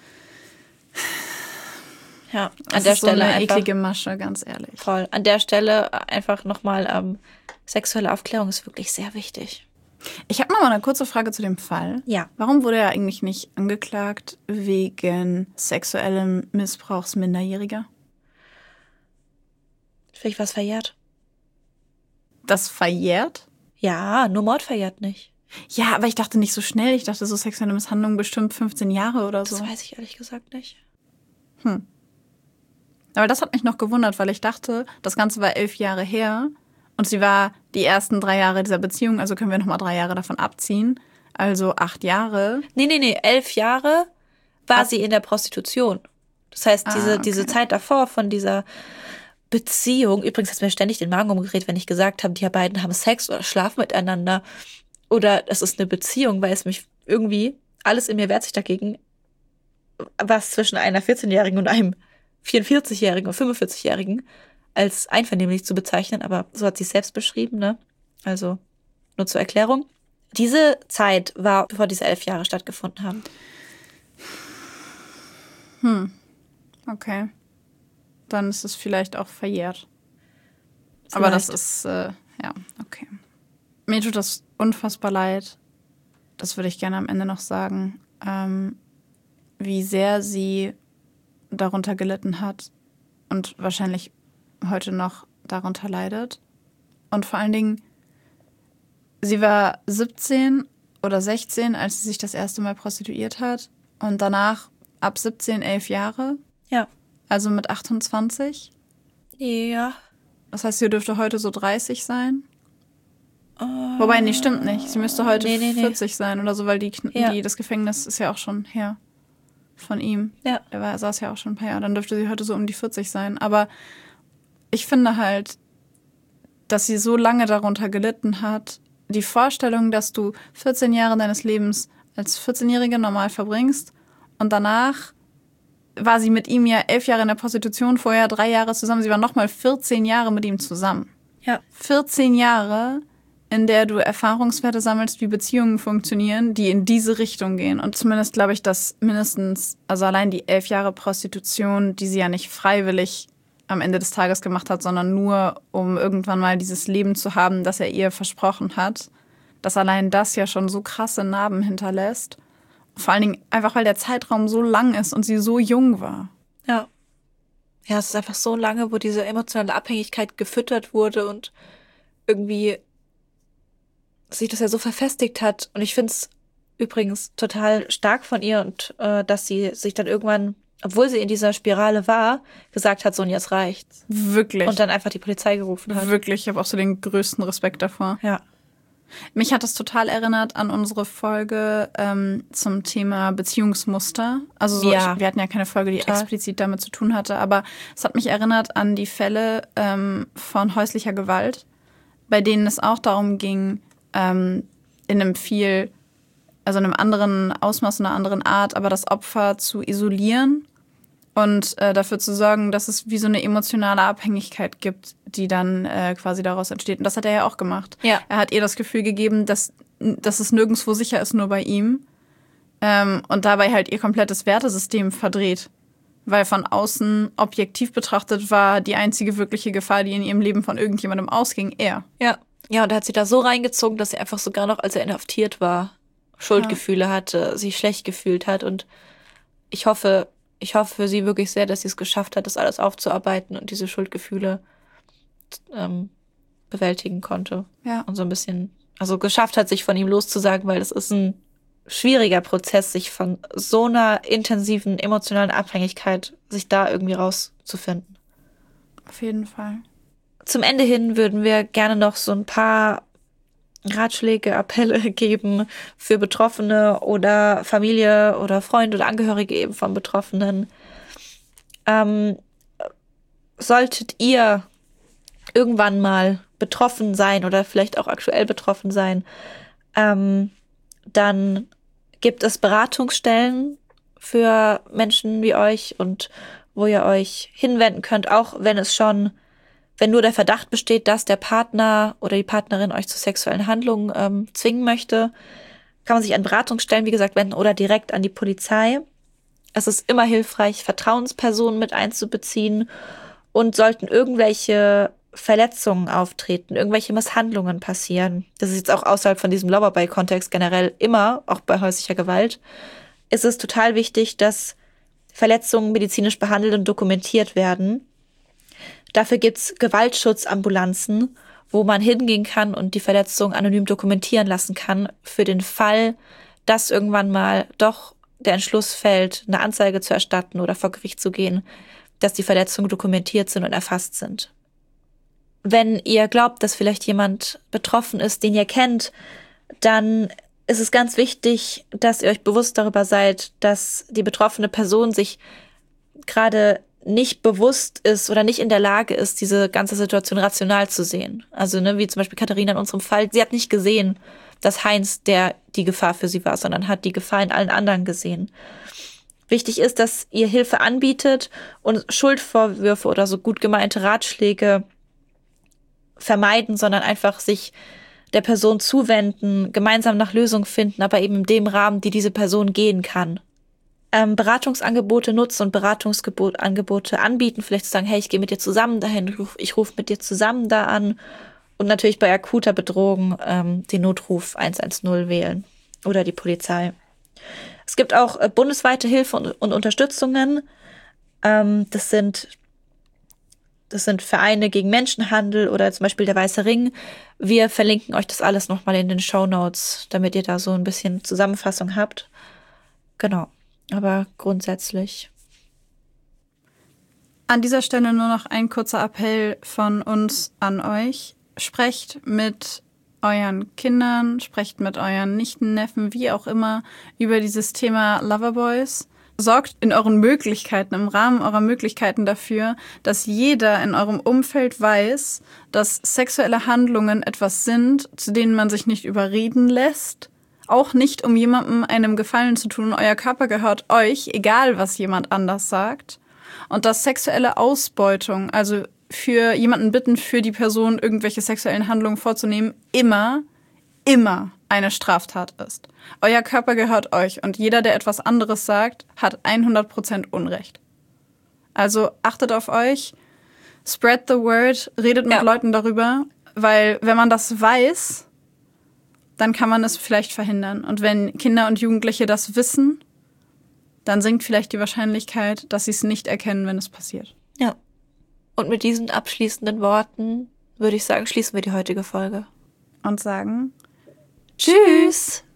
ja, an der Stelle so eine eklige Masche, ganz ehrlich. Voll. An der Stelle einfach nochmal, sexuelle Aufklärung ist wirklich sehr wichtig. Ich habe noch mal eine kurze Frage zu dem Fall. Ja. Warum wurde er eigentlich nicht angeklagt wegen sexuellem Missbrauchs Minderjähriger? Vielleicht was verjährt. Das verjährt? Ja, nur Mord verjährt nicht. Ja, aber ich dachte nicht so schnell. Ich dachte so sexuelle Misshandlung bestimmt 15 Jahre oder so. Das weiß ich ehrlich gesagt nicht. Aber das hat mich noch gewundert, weil ich dachte, das Ganze war 11 Jahre her. Und sie war die ersten 3 Jahre dieser Beziehung, also können wir nochmal 3 Jahre davon abziehen. Also 8 Jahre. Nee, 11 Jahre war sie in der Prostitution. Das heißt, diese Zeit davor von dieser Beziehung, übrigens hat es mir ständig den Magen umgedreht, wenn ich gesagt habe, die beiden haben Sex oder schlafen miteinander oder es ist eine Beziehung, weil es mich irgendwie, alles in mir wehrt sich dagegen, was zwischen einer 14-Jährigen und einem 44-Jährigen oder 45-Jährigen als einvernehmlich zu bezeichnen, aber so hat sie es selbst beschrieben, ne? Also, nur zur Erklärung. Diese Zeit war, bevor diese 11 Jahre stattgefunden haben. Okay. Dann ist es vielleicht auch verjährt. Aber das ist, okay. Mir tut das unfassbar leid. Das würde ich gerne am Ende noch sagen. Wie sehr sie darunter gelitten hat und wahrscheinlich heute noch darunter leidet. Und vor allen Dingen, sie war 17 oder 16, als sie sich das erste Mal prostituiert hat. Und danach ab 17, 11 Jahre. Ja. also mit 28. Ja. Das heißt, sie dürfte heute so 30 sein. Wobei, nee, stimmt nicht. Sie müsste heute 40 sein oder so, weil das Gefängnis ist ja auch schon her von ihm. Ja. Saß ja auch schon ein paar Jahre. Dann dürfte sie heute so um die 40 sein. Aber ich finde halt, dass sie so lange darunter gelitten hat. Die Vorstellung, dass du 14 Jahre deines Lebens als 14-Jährige normal verbringst und danach war sie mit ihm ja 11 Jahre in der Prostitution, vorher 3 Jahre zusammen. Sie war nochmal 14 Jahre mit ihm zusammen. Ja. 14 Jahre, in der du Erfahrungswerte sammelst, wie Beziehungen funktionieren, die in diese Richtung gehen. Und zumindest glaube ich, dass mindestens, also allein die 11 Jahre Prostitution, die sie ja nicht freiwillig am Ende des Tages gemacht hat, sondern nur, um irgendwann mal dieses Leben zu haben, das er ihr versprochen hat, dass allein das ja schon so krasse Narben hinterlässt. Vor allen Dingen einfach, weil der Zeitraum so lang ist und sie so jung war. Ja. Ja, es ist einfach so lange, wo diese emotionale Abhängigkeit gefüttert wurde und irgendwie sich das ja so verfestigt hat. Und ich finde es übrigens total stark von ihr und dass sie sich dann irgendwann, obwohl sie in dieser Spirale war, gesagt hat, so, und jetzt reicht's. Wirklich. Und dann einfach die Polizei gerufen hat. Wirklich, ich habe auch so den größten Respekt davor. Ja. Mich hat das total erinnert an unsere Folge zum Thema Beziehungsmuster. Also so, Ja. Wir hatten ja keine Folge, die Total. explizit damit zu tun hatte, aber es hat mich erinnert an die Fälle von häuslicher Gewalt, bei denen es auch darum ging, in einem anderen Ausmaß, einer anderen Art, aber das Opfer zu isolieren und dafür zu sorgen, dass es wie so eine emotionale Abhängigkeit gibt, die dann quasi daraus entsteht. Und das hat er ja auch gemacht. Ja. Er hat ihr das Gefühl gegeben, dass es nirgendwo sicher ist, nur bei ihm. Und dabei halt ihr komplettes Wertesystem verdreht. Weil von außen objektiv betrachtet war die einzige wirkliche Gefahr, die in ihrem Leben von irgendjemandem ausging, er. Ja. Ja, und er hat sie da so reingezogen, dass sie einfach sogar noch, als er inhaftiert war, Schuldgefühle hatte, sich schlecht gefühlt hat. Und ich hoffe für sie wirklich sehr, dass sie es geschafft hat, das alles aufzuarbeiten und diese Schuldgefühle bewältigen konnte. Ja. Und so ein bisschen, also geschafft hat, sich von ihm loszusagen, weil es ist ein schwieriger Prozess, sich von so einer intensiven emotionalen Abhängigkeit, sich da irgendwie rauszufinden. Auf jeden Fall. Zum Ende hin würden wir gerne noch so ein paar Ratschläge, Appelle geben für Betroffene oder Familie oder Freunde oder Angehörige eben von Betroffenen. Solltet ihr irgendwann mal betroffen sein oder vielleicht auch aktuell betroffen sein, dann gibt es Beratungsstellen für Menschen wie euch und wo ihr euch hinwenden könnt, auch wenn nur der Verdacht besteht, dass der Partner oder die Partnerin euch zu sexuellen Handlungen zwingen möchte, kann man sich an Beratungsstellen, wie gesagt, wenden oder direkt an die Polizei. Es ist immer hilfreich, Vertrauenspersonen mit einzubeziehen, und sollten irgendwelche Verletzungen auftreten, irgendwelche Misshandlungen passieren, das ist jetzt auch außerhalb von diesem Loverboy-Kontext generell immer, auch bei häuslicher Gewalt, ist es total wichtig, dass Verletzungen medizinisch behandelt und dokumentiert werden. Dafür gibt's Gewaltschutzambulanzen, wo man hingehen kann und die Verletzung anonym dokumentieren lassen kann, für den Fall, dass irgendwann mal doch der Entschluss fällt, eine Anzeige zu erstatten oder vor Gericht zu gehen, dass die Verletzungen dokumentiert sind und erfasst sind. Wenn ihr glaubt, dass vielleicht jemand betroffen ist, den ihr kennt, dann ist es ganz wichtig, dass ihr euch bewusst darüber seid, dass die betroffene Person sich gerade nicht bewusst ist oder nicht in der Lage ist, diese ganze Situation rational zu sehen. Also wie zum Beispiel Katharina in unserem Fall, sie hat nicht gesehen, dass Heinz die Gefahr für sie war, sondern hat die Gefahr in allen anderen gesehen. Wichtig ist, dass ihr Hilfe anbietet und Schuldvorwürfe oder so gut gemeinte Ratschläge vermeiden, sondern einfach sich der Person zuwenden, gemeinsam nach Lösungen finden, aber eben in dem Rahmen, die diese Person gehen kann. Beratungsangebote nutzen und Beratungsangebote anbieten, vielleicht zu sagen, hey, ich gehe mit dir zusammen dahin, ich rufe mit dir zusammen da an, und natürlich bei akuter Bedrohung den Notruf 110 wählen oder die Polizei. Es gibt auch bundesweite Hilfe und Unterstützungen. Das sind Vereine gegen Menschenhandel oder zum Beispiel der Weiße Ring. Wir verlinken euch das alles nochmal in den Shownotes, damit ihr da so ein bisschen Zusammenfassung habt. Genau. Aber grundsätzlich. An dieser Stelle nur noch ein kurzer Appell von uns an euch. Sprecht mit euren Kindern, sprecht mit euren Nichten, Neffen, wie auch immer, über dieses Thema Loverboys. Sorgt in euren Möglichkeiten, im Rahmen eurer Möglichkeiten dafür, dass jeder in eurem Umfeld weiß, dass sexuelle Handlungen etwas sind, zu denen man sich nicht überreden lässt. Auch nicht, um jemandem einen Gefallen zu tun. Euer Körper gehört euch, egal was jemand anders sagt. Und dass sexuelle Ausbeutung, also für jemanden bitten, für die Person irgendwelche sexuellen Handlungen vorzunehmen, immer eine Straftat ist. Euer Körper gehört euch und jeder, der etwas anderes sagt, hat 100% Unrecht. Also achtet auf euch, spread the word, redet mit Leuten darüber, weil wenn man das weiß, dann kann man es vielleicht verhindern. Und wenn Kinder und Jugendliche das wissen, dann sinkt vielleicht die Wahrscheinlichkeit, dass sie es nicht erkennen, wenn es passiert. Ja. Und mit diesen abschließenden Worten würde ich sagen, schließen wir die heutige Folge. Und sagen Tschüss!